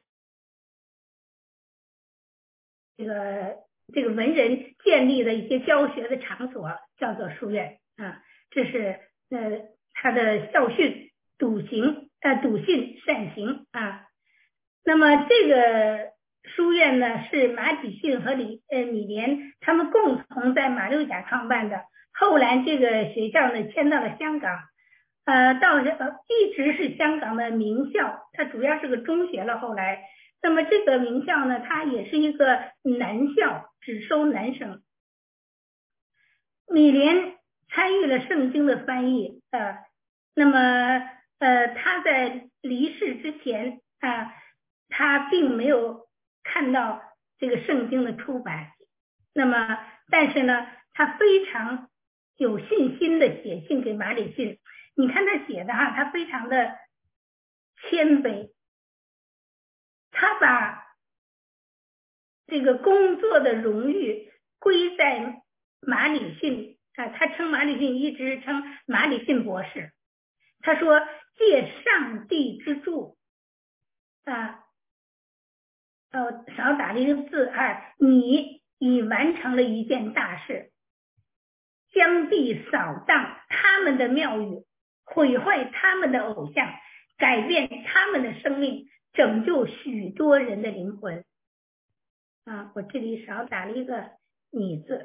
这个这个文人建立的一些教学的场所叫做书院啊，这是呃他的校训笃行呃笃信善行啊。那么这个书院呢是马启训和李呃米连他们共同在马六甲创办的，后来这个学校呢迁到了香港，呃到呃一直是香港的名校，它主要是个中学了后来。那么这个名校呢，它也是一个男校，只收男生。米连参与了圣经的翻译，呃，那么呃他在离世之前啊，他并没有看到这个圣经的出版，那么但是呢，他非常有信心的写信给马礼逊，你看他写的哈，他非常的谦卑，他把这个工作的荣誉归在马礼逊啊，他称马礼逊一直称马礼逊博士。他说：“借上帝之助啊，呃，少打了一个字啊，你已完成了一件大事，将地扫荡他们的庙宇，毁坏他们的偶像，改变他们的生命，拯救许多人的灵魂。”啊，我这里少打了一个你字，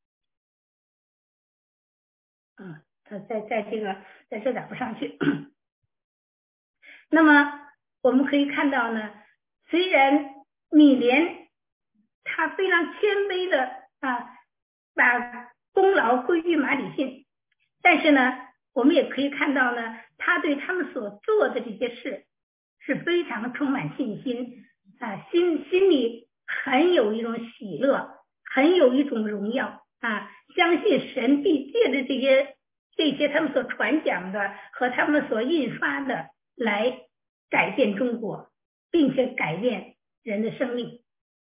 啊，它在在这个在这打不上去。那么我们可以看到呢，虽然米连他非常谦卑的啊把功劳归于马礼逊，但是呢，我们也可以看到呢，他对他们所做的这些事是非常充满信心啊，心心里很有一种喜乐，很有一种荣耀啊，相信神必借着这些这些他们所传讲的和他们所印刷的来改变中国，并且改变人的生命。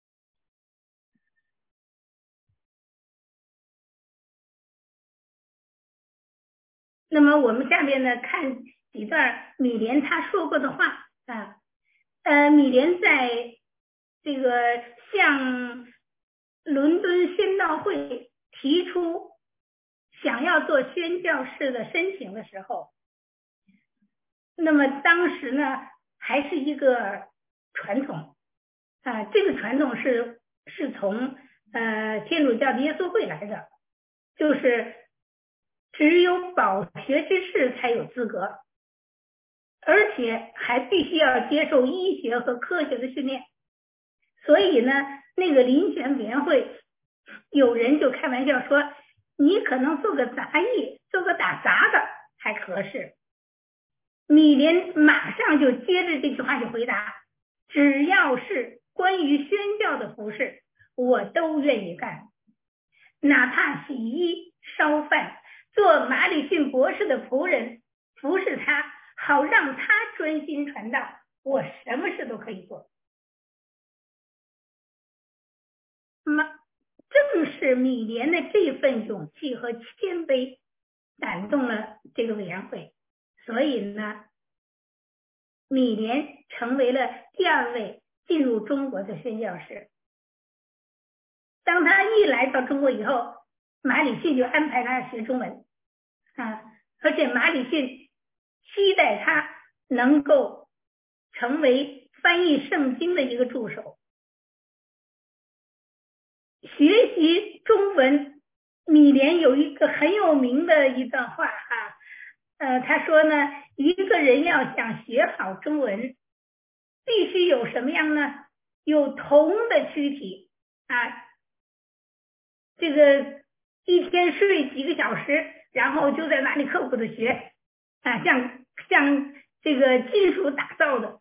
那么我们下面呢看几段米连他说过的话啊，呃，米连在这个向伦敦宣道会提出想要做宣教士的申请的时候，那么当时呢还是一个传统啊，这个传统是是从呃天主教的耶稣会来的，就是只有饱学之士才有资格，而且还必须要接受医学和科学的训练。所以呢，那个遴选委员会有人就开玩笑说，你可能做个杂役，做个打杂的还合适。米连马上就接着这句话就回答，只要是关于宣教的服事，我都愿意干，哪怕洗衣烧饭，做马礼逊博士的仆人，服侍他，好让他专心传道，我什么事都可以做。那么正是米连的这份勇气和谦卑感动了这个委员会，所以呢，米连成为了第二位进入中国的宣教士。当他一来到中国以后，马礼逊就安排他学中文啊，而且马礼逊期待他能够成为翻译圣经的一个助手。学习中文，米连有一个很有名的一段话哈，呃，他说呢，一个人要想学好中文，必须有什么样呢？有同的躯体啊， 这个一天睡几个小时，然后就在那里刻苦的学啊，像像这个金属打造的，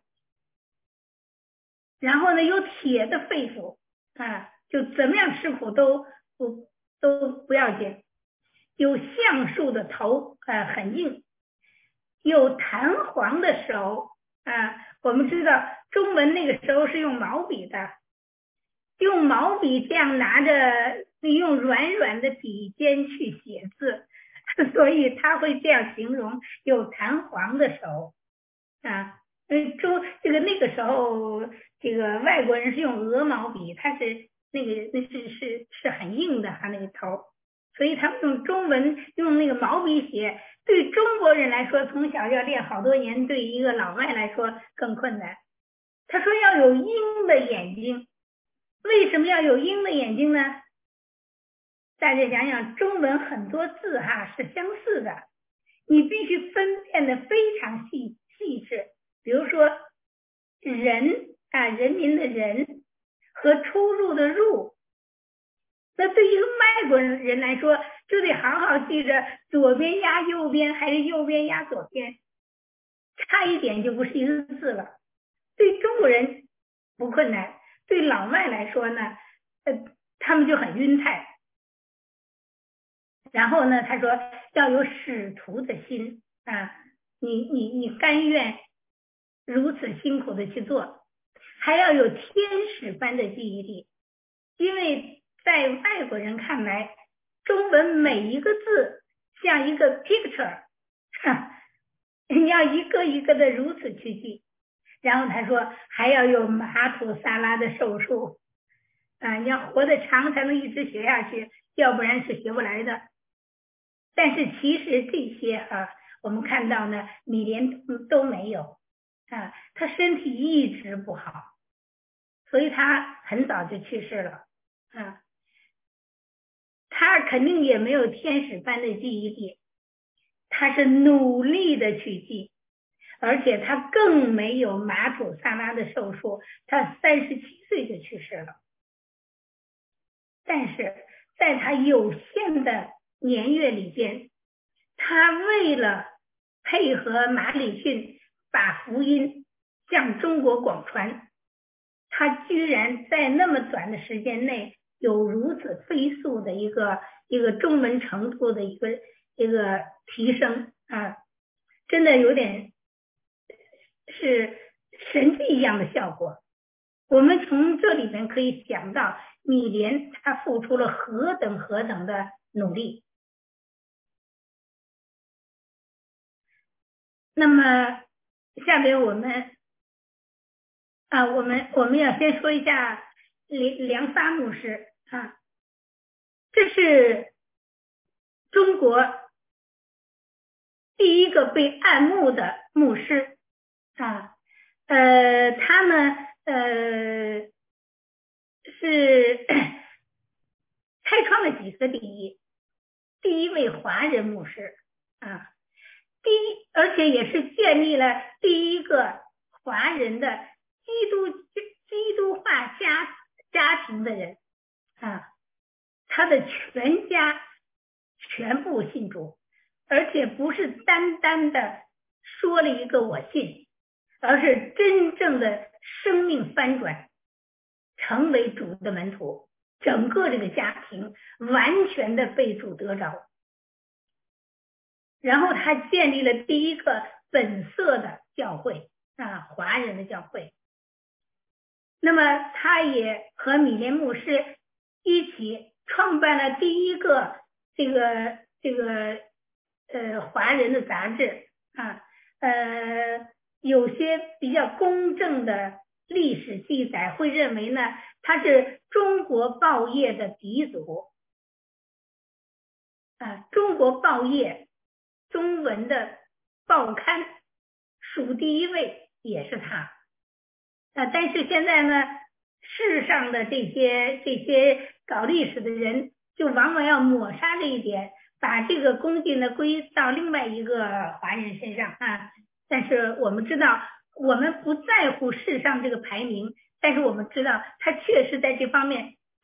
然后呢有铁的肺腑啊，就怎么样吃苦都不都不要紧。有橡树的头，呃，很硬，有弹簧的手啊。我们知道中文那个时候是用毛笔的，用毛笔这样拿着，用软软的笔尖去写字，所以他会这样形容有弹簧的手啊。嗯，中这个那个时候，这个外国人是用鹅毛笔，它是那个那是是是很硬的，它那个头。所以他们用中文用那个毛笔写，对中国人来说从小要练好多年，对一个老外来说更困难。他说要有鹰的眼睛，为什么要有鹰的眼睛呢？大家想想，中文很多字哈是相似的，你必须分辨的非常细细致。比如说人啊，人民的人和出入的入。那对于外国人来说，就得好好记着左边压右边还是右边压左边，差一点就不是一个字了。对中国人不困难，对老外来说呢，呃，他们就很晕菜。然后呢，他说要有使徒的心啊，你你你甘愿如此辛苦的去做，还要有天使般的记忆力，因为在外国人看来，中文每一个字像一个 picture， 你要一个一个的如此去记。然后他说还要有马土萨拉的手术啊，你要活得长才能一直学下去，要不然是学不来的。但是其实这些啊，我们看到呢，米莲都没有啊，他身体一直不好，所以他很早就去世了啊。他肯定也没有天使般的记忆力，他是努力的去记，而且他更没有马土萨拉的寿数，他三十七岁就去世了。但是在他有限的年月里间，他为了配合马礼逊把福音向中国广传，他居然在那么短的时间内有如此飞速的一个一个中文程度的一个一个提升啊，真的有点是神迹一样的效果。我们从这里面可以想到米莲他付出了何等何等的努力。那么下面我们啊，我们我们要先说一下梁梁发牧师啊，这是中国第一个被按牧的牧师啊，呃，他呢，呃，是开创了几个第一，第一位华人牧师啊，第一，而且也是建立了第一个华人的基督基督化家家庭的人啊，他的全家全部信主，而且不是单单的说了一个我信，而是真正的生命翻转，成为主的门徒，整个这个家庭完全的被主得着。然后他建立了第一个本色的教会啊，华人的教会。那么他也和米莲牧师一起创办了第一个这个这个呃华人的杂志啊，呃有些比较公正的历史记载会认为呢，他是中国报业的鼻祖啊，中国报业中文的报刊数第一位也是他啊，但是现在呢，世上的这些这些搞历史的人就往往要抹杀这一点，把这个功绩呢归到另外一个华人身上啊。但是我们知道，我们不在乎世上这个排名，但是我们知道他确实在这方面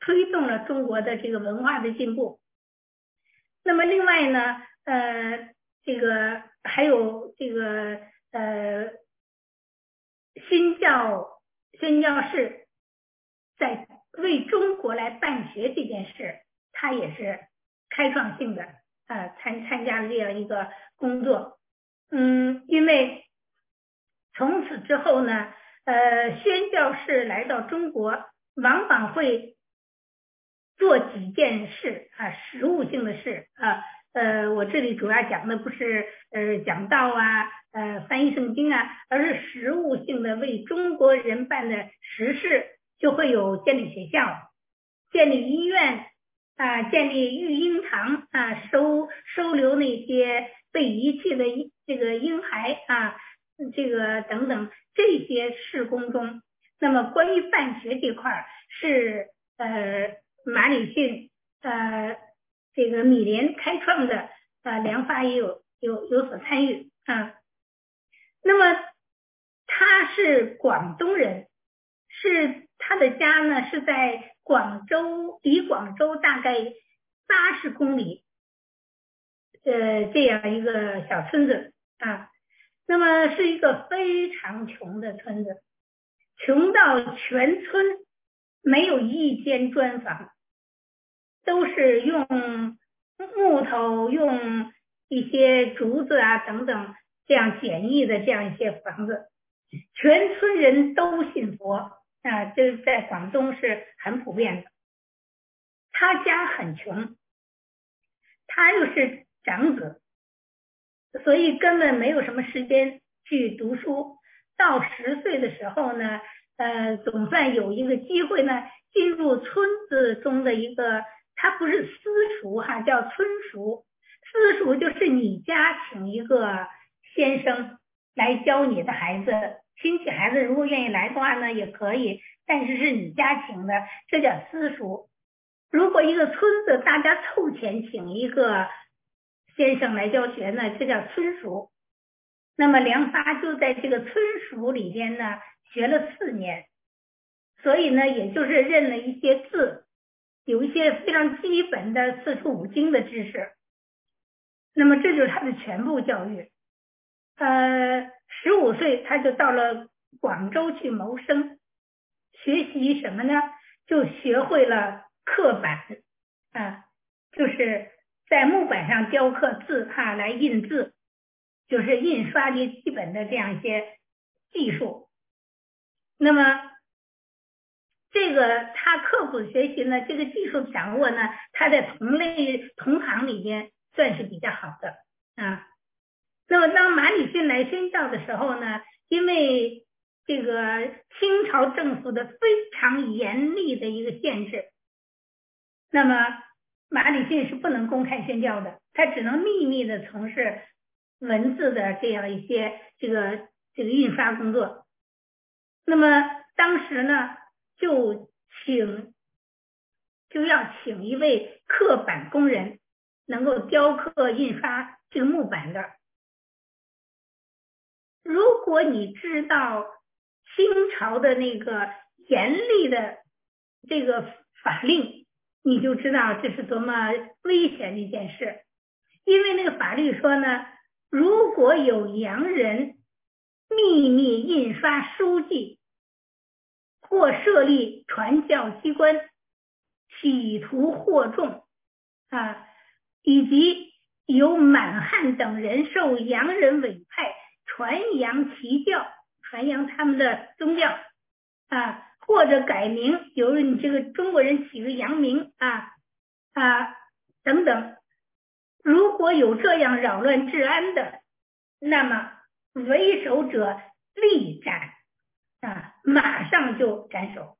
推动了中国的这个文化的进步。那么另外呢，呃，这个还有这个呃，新教宣教士在为中国来办学这件事，他也是开创性的呃参参加了这样一个工作。嗯，因为从此之后呢，呃，宣教士来到中国，往往会做几件事啊，实务性的事啊。呃，我这里主要讲的不是呃讲道啊，呃翻译圣经啊，而是实务性的为中国人办的实事，就会有建立学校、建立医院啊，建立育婴堂啊，收收留那些被遗弃的这个婴孩啊，这个等等这些事工中，那么关于办学这块是呃马礼逊呃这个米连开创的，呃梁发也有有有所参与啊。那么他是广东人，是他的家呢是在广州，离广州大概八十公里，呃这样一个小村子啊。那么是一个非常穷的村子，穷到全村没有一间砖房，都是用木头、用一些竹子啊等等这样简易的这样一些房子。全村人都信佛啊，这在广东是很普遍的。他家很穷，他又是长子，所以根本没有什么时间去读书。到十岁的时候呢，呃，总算有一个机会呢，进入村子中的一个，他不是私塾哈，叫村塾。私塾就是你家请一个先生来教你的孩子，亲戚孩子如果愿意来的话呢，也可以，但是是你家请的，这叫私塾。如果一个村子大家凑钱请一个先生来教学呢，这叫村塾。那么梁发就在这个村塾里边呢学了四年，所以呢也就是认了一些字，有一些非常基本的四书五经的知识。那么这就是他的全部教育。呃，十五岁他就到了广州去谋生，学习什么呢？就学会了刻板啊，就是在木板上雕刻字哈，来印字，就是印刷的基本的这样一些技术。那么这个他刻苦学习呢，这个技术掌握呢，他在同类同行里边算是比较好的啊。那么当马礼逊来宣教的时候呢，因为这个清朝政府的非常严厉的一个限制，那么马礼逊是不能公开宣教的，他只能秘密的从事文字的这样一些这个这个印刷工作。那么当时呢，就请就要请一位刻板工人，能够雕刻印刷这个木板的。如果你知道清朝的那个严厉的这个法令，你就知道这是多么危险的一件事。因为那个法律说呢，如果有洋人秘密印刷书籍或设立传教机关，企图惑众啊，以及由满汉等人受洋人委派传扬其教，传扬他们的宗教啊，或者改名，由你这个中国人起个洋名啊啊等等。如果有这样扰乱治安的，那么为首者立斩啊，马上就斩首。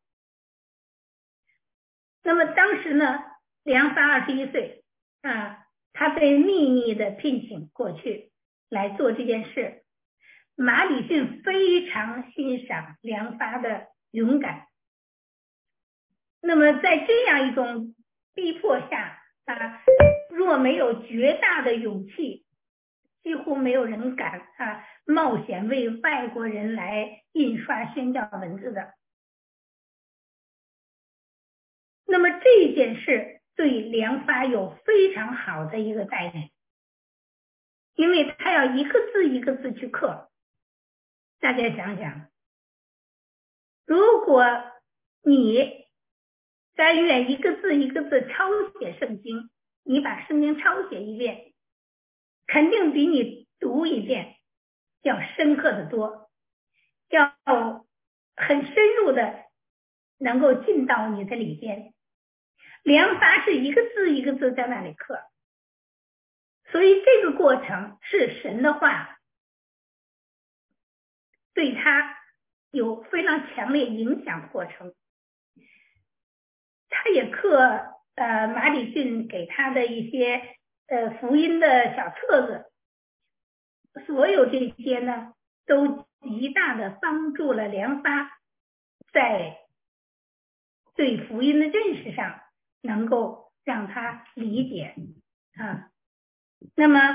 那么当时呢，梁发二十一岁啊，他被秘密的聘请过去来做这件事。马礼逊非常欣赏梁发的勇敢。那么在这样一种逼迫下啊，若没有绝大的勇气，几乎没有人敢啊冒险为外国人来印刷宣教文字的。 那么这件事对良发有非常好的一个待遇，因为他要一个字一个字去刻。大家想想，如果你甘愿一个字一个字抄写圣经，你把圣经抄写一遍，肯定比你读一遍要深刻的多，要很深入的能够进到你的里边。良发是一个字一个字在那里刻，所以这个过程是神的话对他有非常强烈影响的过程。他也刻呃马礼逊给他的一些呃福音的小册子，所有这些呢都极大的帮助了良发在对福音的认识上能够让他理解啊。那么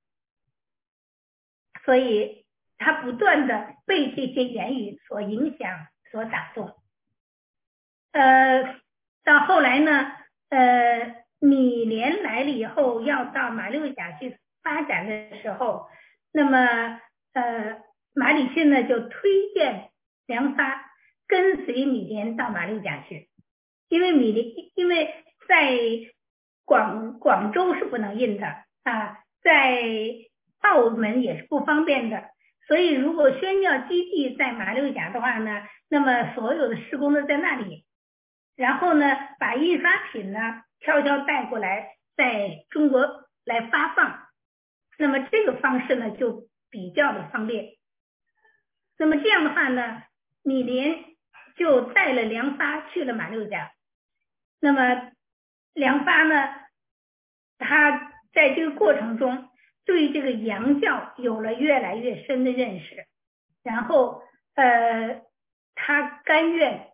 所以他不断的被这些言语所影响所打动。呃到后来呢呃米连来了以后要到马六甲去发展的时候，那么呃马礼逊呢就推荐良发跟随米连到马六甲去，因为米连因为在广广州是不能印的啊，在澳门也是不方便的，所以如果宣教基地在马六甲的话呢，那么所有的事工都在那里，然后呢把印刷品呢悄悄带过来在中国来发放，那么这个方式呢就比较的方便。那么这样的话呢，米连就带了良发去了马六甲。那么良发呢他在这个过程中对这个洋教有了越来越深的认识，然后呃他甘愿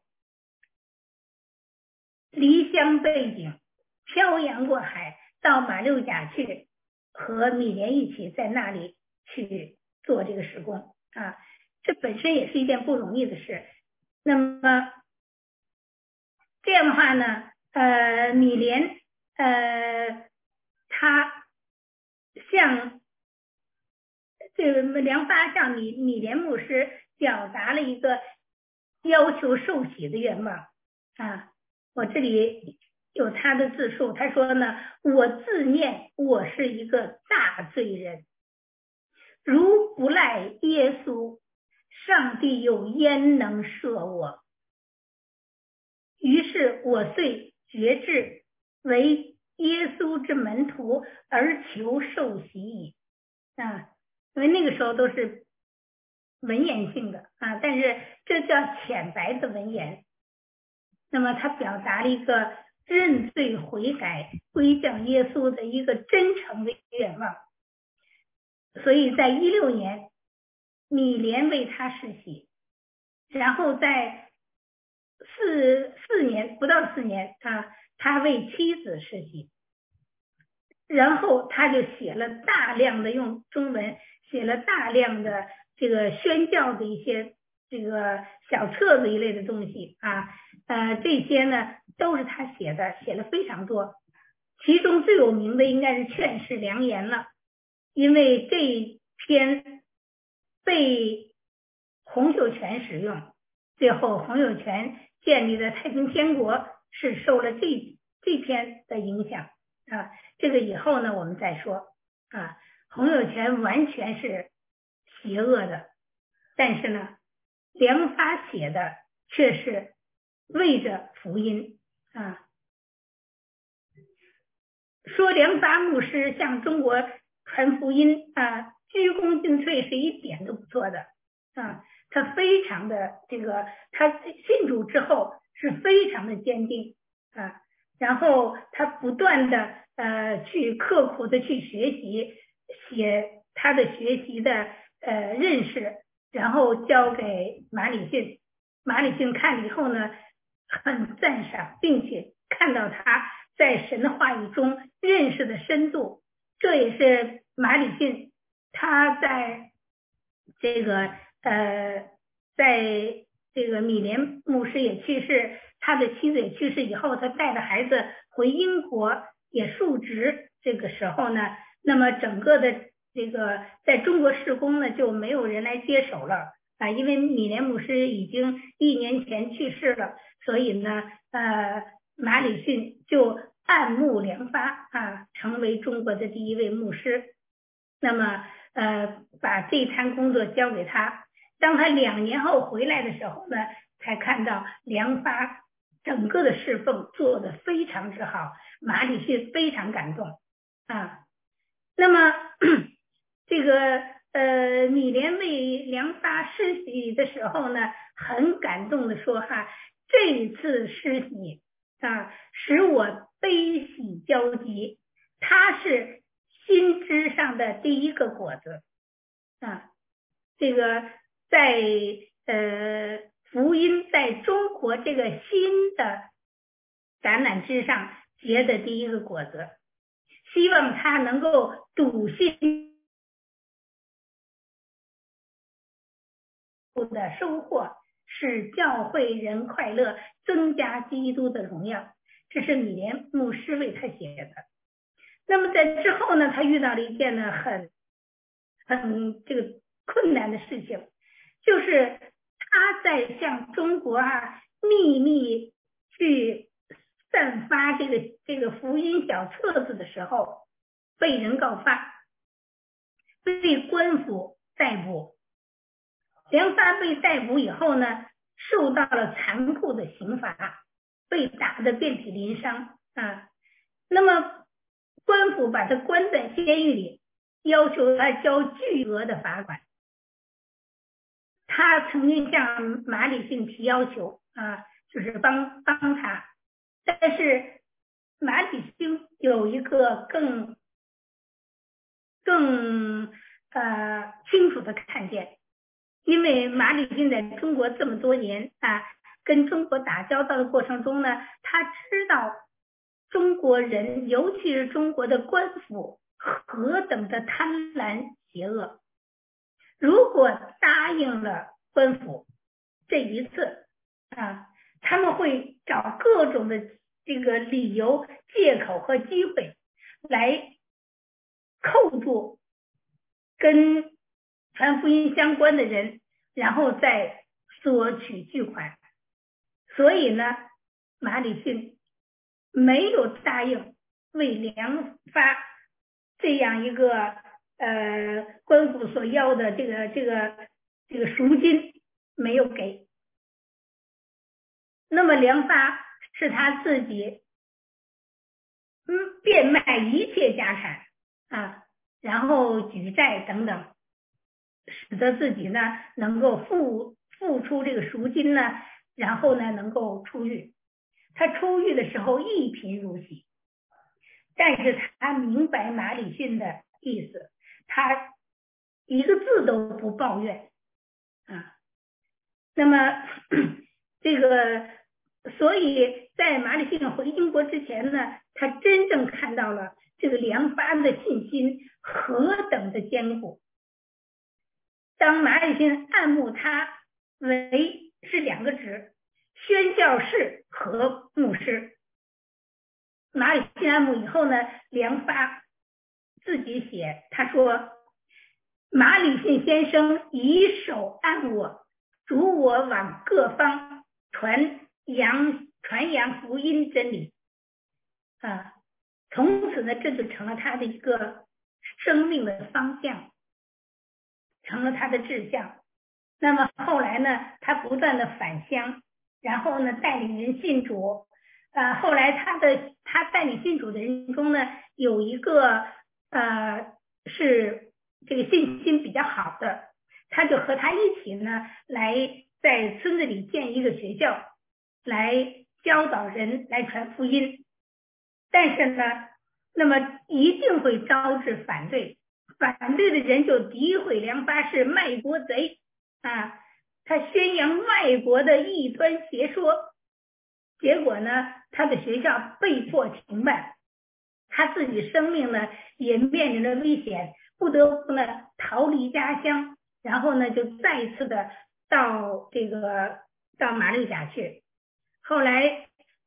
离乡背井，漂洋过海到马六甲去，和米连一起在那里去做这个事工啊，这本身也是一件不容易的事。那么这样的话呢，呃，米连呃他向这个良发向米米连牧师表达了一个要求受洗的愿望啊。我这里有他的自述，他说呢，我自念我是一个大罪人，如不赖耶稣，上帝又焉能赦我？于是我遂决志为耶稣之门徒，而求受洗矣啊。因为那个时候都是文言性的啊，但是这叫浅白的文言。那么他表达了一个认罪悔改归向耶稣的一个真诚的愿望，所以在一六年米连为他施洗，然后在四四年不到四年啊，他为妻子施洗，然后他就写了大量的用中文写了大量的这个宣教的一些这个小册子一类的东西啊，呃，这些呢都是他写的，写了非常多。其中最有名的应该是《劝世良言》了，因为这篇被洪秀全使用，最后洪秀全建立的太平天国是受了这这篇的影响啊。这个以后呢我们再说啊。洪秀全完全是邪恶的，但是呢良发写的却是为着福音啊。说良发牧师向中国传福音啊，鞠躬尽瘁是一点都不错的啊。他非常的这个，他信主之后是非常的坚定啊，然后他不断的呃去刻苦的去学习，写他的学习的呃认识，然后交给马礼逊。马礼逊看了以后呢，很赞赏，并且看到他在神的话语中认识的深度，这也是马礼逊他在这个呃，在这个米连牧师也去世，他他的妻子也去世以后，他带着孩子回英国也述职，这个时候呢，那么整个的这个在中国事工呢就没有人来接手了啊，因为米连牧师已经一年前去世了，所以呢，呃，马礼逊就按牧梁发啊，成为中国的第一位牧师。那么，呃，把这摊工作交给他。当他两年后回来的时候呢，才看到梁发整个的侍奉做得非常之好，马礼逊非常感动啊。那么这个呃米连为梁发施洗的时候呢，很感动的说哈，这一次施洗啊，使我悲喜交集，他是新枝上的第一个果子啊，这个在呃福音在中国这个新的橄榄枝上结的第一个果子，希望他能够笃信的收获，使教会人快乐，增加基督的荣耀。这是米连牧师为他写的。那么在之后呢，他遇到了一件呢很很这个困难的事情，就是他在向中国啊秘密去散发这个这个福音小册子的时候，被人告发，被官府逮捕。梁发被逮捕以后呢，受到了残酷的刑罚，被打得遍体鳞伤啊。那么官府把他关在监狱里，要求他交巨额的罚款。他曾经向马礼逊提要求啊，就是帮帮他，但是马礼逊有一个更更呃清楚的看见，因为马礼逊在中国这么多年啊，跟中国打交道的过程中呢，他知道中国人，尤其是中国的官府何等的贪婪邪恶。如果答应了官府这一次啊，他们会找各种的这个理由、借口和机会来扣住跟传福音相关的人，然后再索取巨款。所以呢，马礼逊没有答应为梁发这样一个呃官府所要的这个这个这个赎金，没有给。那么梁发是他自己嗯变卖一切家产啊，然后举债等等，使得自己呢能够付付出这个赎金呢，然后呢能够出狱。他出狱的时候一贫如洗，但是他明白马礼逊的意思，他一个字都不抱怨啊。那么这个，所以在马礼逊回英国之前呢，他真正看到了这个梁发的信心何等的坚固。当马礼逊按牧他为是两个职，宣教士和牧师。马礼逊按牧以后呢，梁发自己写，他说马礼逊先生以手按我，主我往各方传扬传扬福音真理啊，从此呢，这就成了他的一个生命的方向，成了他的志向。那么后来呢，他不断的返乡，然后呢带领人信主啊。后来他的他带领信主的人中呢，有一个呃是这个信心比较好的，他就和他一起呢来在村子里建一个学校，来教导人，来传福音。但是呢，那么一定会招致反对，反对的人就诋毁梁发是卖国贼啊，他宣扬外国的异端邪说，结果呢，他的学校被迫停办，他自己生命呢也面临着危险，不得不呢逃离家乡，然后呢就再一次的到这个到马六甲去。后来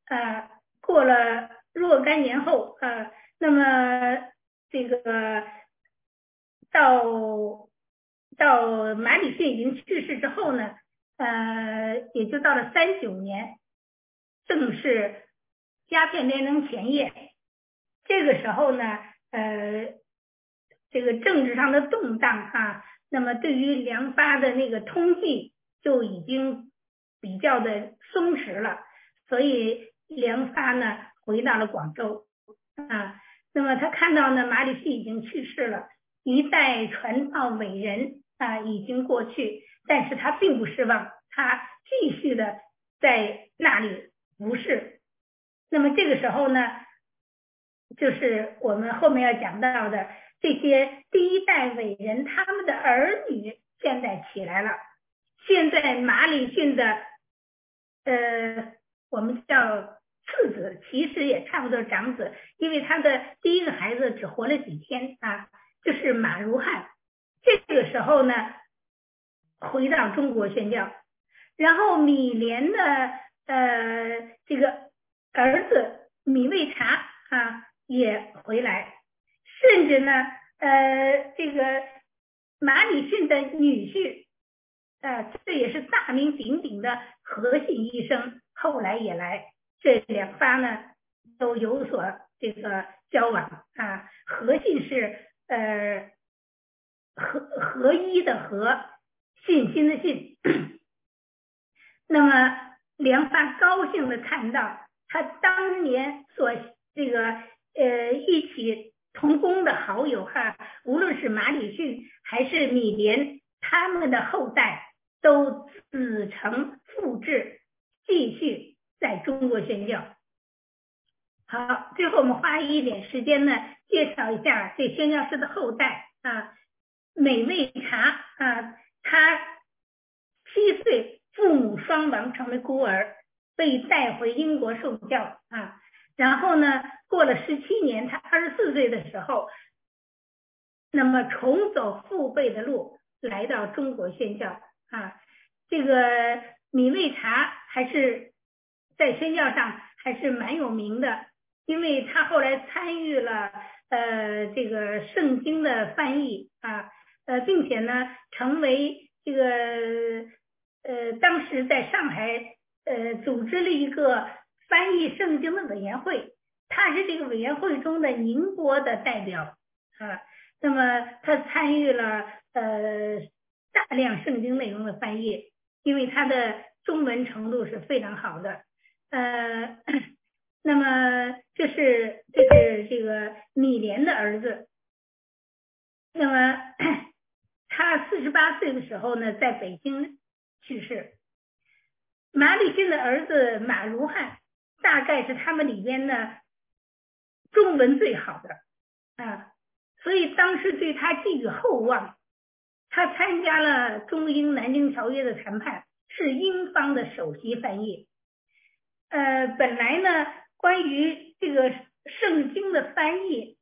呃过了若干年后呃那么这个到到马礼逊已经去世之后呢，呃也就到了三九年，正是鸦片战争前夜。这个时候呢，呃，这个政治上的动荡啊，那么对于梁发的那个通缉就已经比较的松弛了，所以梁发呢回到了广州啊。那么他看到呢马礼逊已经去世了，一代传道伟人啊已经过去，但是他并不失望，他继续的在那里服侍。那么这个时候呢，就是我们后面要讲到的这些第一代伟人，他们的儿女现在起来了。现在马礼逊的呃，我们叫次子，其实也差不多长子，因为他的第一个孩子只活了几天啊，就是马如汉。这个时候呢，回到中国宣教，然后米莲的呃这个儿子米未察啊也回来，甚至呢呃这个马礼逊的女婿，呃这也是大名鼎鼎的何信医生，后来也来，这两方呢都有所这个交往啊。何信是呃合合一的合，信心的信。那么梁发高兴的看到他当年所这个呃一起同工的好友哈，无论是马礼逊还是米莲，他们的后代都子承父志，继续在中国宣教。好，最后我们花一点时间呢，介绍一下这宣教士的后代啊。美味茶啊，他七岁父母双亡，成为孤儿，被带回英国受教啊。然后呢，过了十七年，他二十四岁的时候，那么重走父辈的路，来到中国宣教啊。这个米味茶还是在宣教上还是蛮有名的，因为他后来参与了呃这个圣经的翻译啊，呃，并且呢成为这个呃当时在上海呃组织了一个翻译圣经的委员会，他是这个委员会中的宁波的代表啊。那么他参与了呃大量圣经内容的翻译，因为他的中文程度是非常好的。呃，那么这是这是这个米莲的儿子。那么他四十八岁的时候呢，在北京去世。马礼逊的儿子马如汉，大概是他们里边呢中文最好的啊。所以当时对他寄予厚望，他参加了中英南京条约的谈判，是英方的首席翻译。呃，本来呢，关于这个圣经的翻译，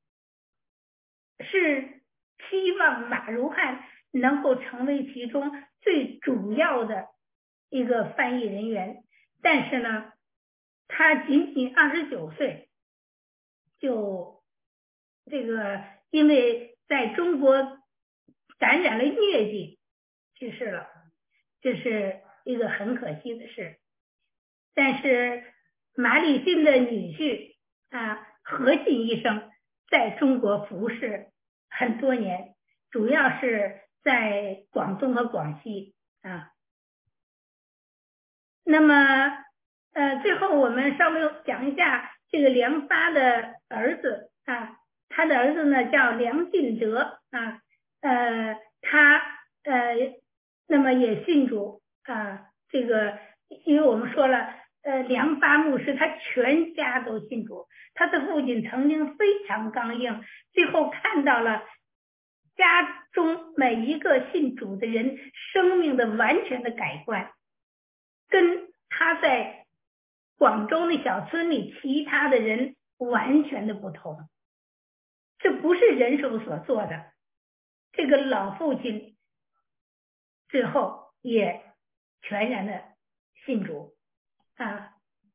是希望马如汉能够成为其中最主要的一个翻译人员，但是呢，他仅仅二十九岁就这个因为在中国感染了疟疾去世了，这是一个很可惜的事。但是马礼逊的女婿啊何信医生在中国服侍很多年，主要是在广东和广西啊。那么呃最后我们稍微讲一下这个梁发的儿子啊，他的儿子呢叫梁进哲啊，呃他呃那么也信主啊，这个因为我们说了呃梁发牧师他全家都信主，他的父亲曾经非常刚硬，最后看到了家中每一个信主的人生命的完全的改观，跟他在广州那小村里其他的人完全的不同，这不是人手所做的。这个老父亲最后也全然的信主啊。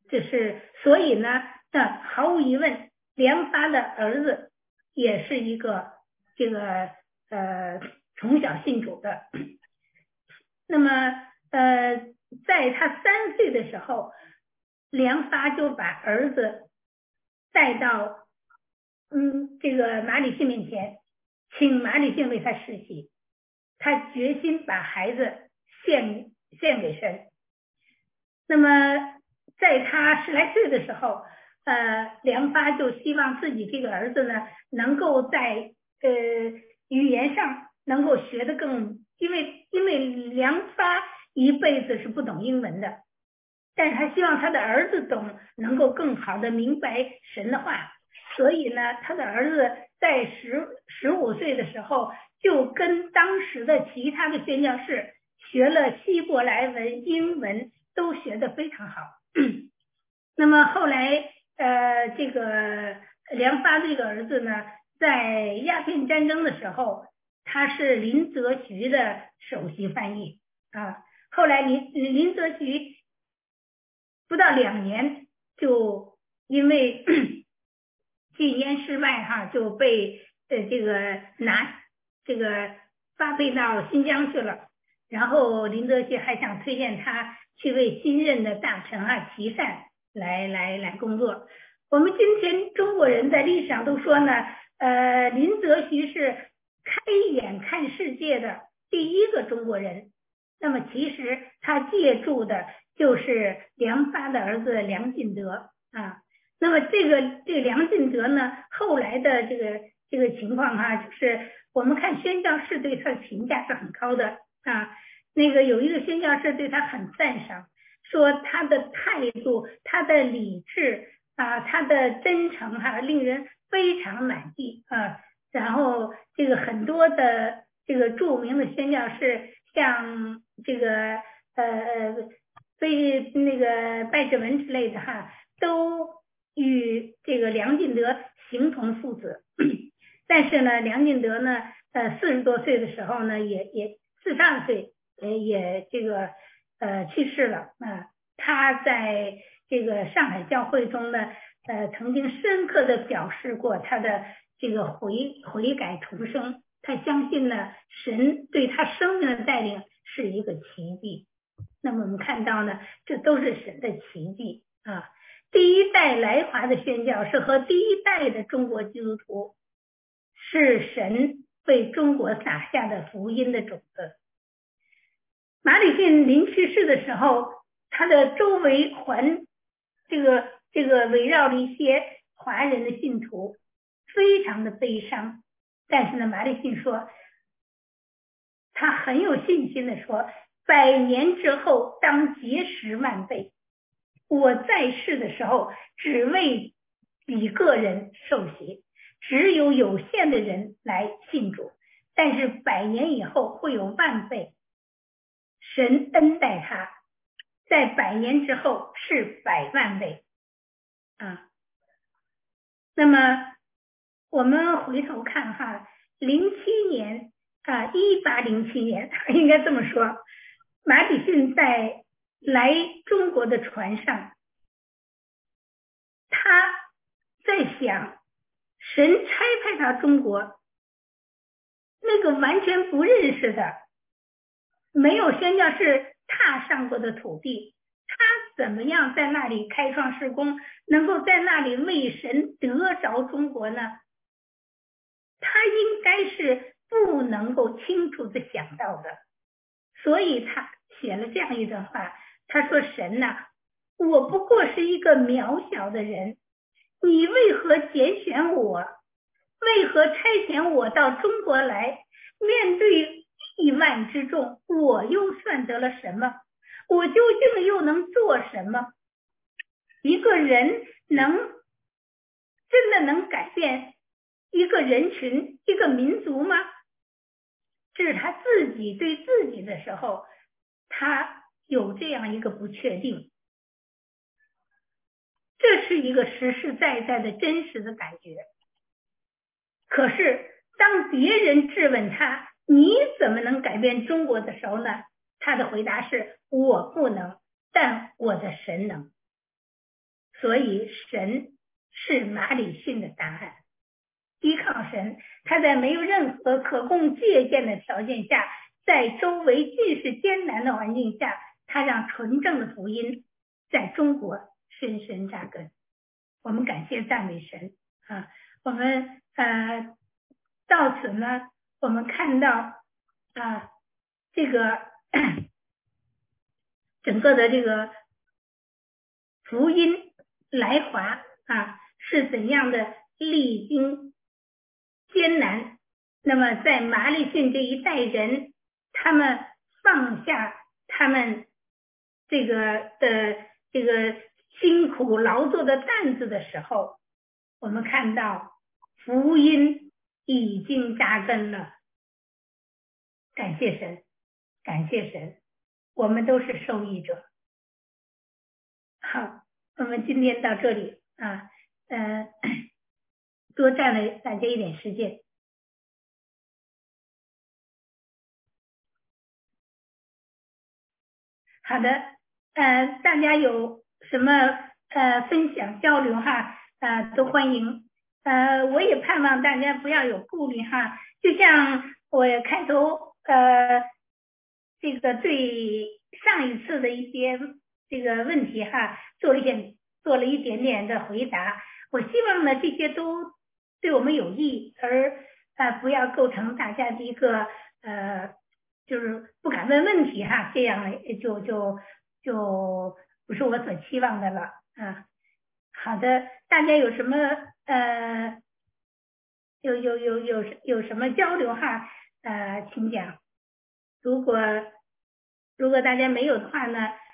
这是所以呢，那毫无疑问，梁发的儿子也是一个这个呃从小信主的。那么呃，在他三岁的时候，梁发就把儿子带到嗯这个马礼信面前，请马礼信为他施洗。他决心把孩子献献给神。那么在他十来岁的时候，呃，梁发就希望自己这个儿子呢，能够在呃语言上能够学得更，因为因为梁发一辈子是不懂英文的，但是他希望他的儿子懂，能够更好的明白神的话，所以呢，他的儿子在十十五岁的时候，就跟当时的其他的宣教士学了希伯来文、英文，都学得非常好。那么后来，呃，这个梁发这个儿子呢，在鸦片战争的时候，他是林则徐的首席翻译啊。后来林林则徐不到两年就因为禁烟失败哈，就被呃这个拿这个发配到新疆去了。然后林则徐还想推荐他去为新任的大臣啊琦善来来来工作。我们今天中国人在历史上都说呢，呃，林则徐是开眼看世界的第一个中国人。那么其实他借助的就是梁发的儿子梁进德啊。那么这个这个梁进德呢，后来的这个这个情况哈、啊，就是我们看宣教士对他的评价是很高的啊。那个有一个宣教士对他很赞赏，说他的态度、他的理智啊、他的真诚哈、啊，令人非常满意啊。然后这个很多的这个著名的宣教士，像这个呃非那个拜志文之类的哈，都与这个梁进德形同父子。但是呢，梁进德呢，呃，四十多岁的时候呢，也也四十二岁，呃，也这个呃去世了啊。他在这个上海教会中呢，呃，曾经深刻的表示过他的这个悔悔改重生。他相信呢，神对他生命的带领是一个奇迹。那么我们看到呢，这都是神的奇迹啊。第一代来华的宣教士和第一代的中国基督徒，是神为中国撒下的福音的种子。马礼逊临去世的时候，他的周围环这个这个围绕着一些华人的信徒，非常的悲伤。但是呢，马礼逊说，他很有信心的说，百年之后当结实万倍。我在世的时候只为几个人受洗，只有有限的人来信主，但是百年以后会有万倍。神恩待他，在百年之后是百万倍啊。那么我们回头看哈，零七年啊，一八零七年应该这么说，马礼逊在来中国的船上，他在想，神差派到中国，那个完全不认识的，没有宣教士踏上过的土地，他怎么样在那里开创事工，能够在那里为神得着中国呢？他应该是不能够清楚的想到的，所以他写了这样一段话，他说，神呐、啊，我不过是一个渺小的人，你为何拣选我？为何差遣我到中国来？面对亿万之众，我又算得了什么？我究竟又能做什么？一个人能真的能改变一个人群、一个民族吗？这是他自己对自己的时候，他有这样一个不确定。这是一个实实在在的真实的感觉。可是当别人质问他，你怎么能改变中国的时候呢？他的回答是，我不能，但我的神能。 所以神是马里逊的答案。依靠神，他在没有任何可供借鉴的条件下，在周围尽是艰难的环境下，他让纯正的福音在中国深深扎根。我们感谢赞美神啊！我们呃到此呢，我们看到啊这个整个的这个福音来华啊是怎样的历经艰难。那么在马里逊这一代人，他们放下他们这个的这个辛苦劳作的担子的时候，我们看到福音已经扎根了。感谢神，感谢神，我们都是受益者。好，我们今天到这里啊，呃，多占了大家一点时间。好的，呃，大家有什么呃分享交流哈，呃，都欢迎。呃，我也盼望大家不要有顾虑哈，就像我开头呃这个对上一次的一些这个问题哈，做了一点做了一点点的回答。我希望呢这些都对我们有益，而呃不要构成大家的一个呃就是不敢问问题哈，这样就就就不是我所期望的了啊。好的，大家有什么呃有有有有有什么交流哈，呃请讲。如果如果大家没有的话呢，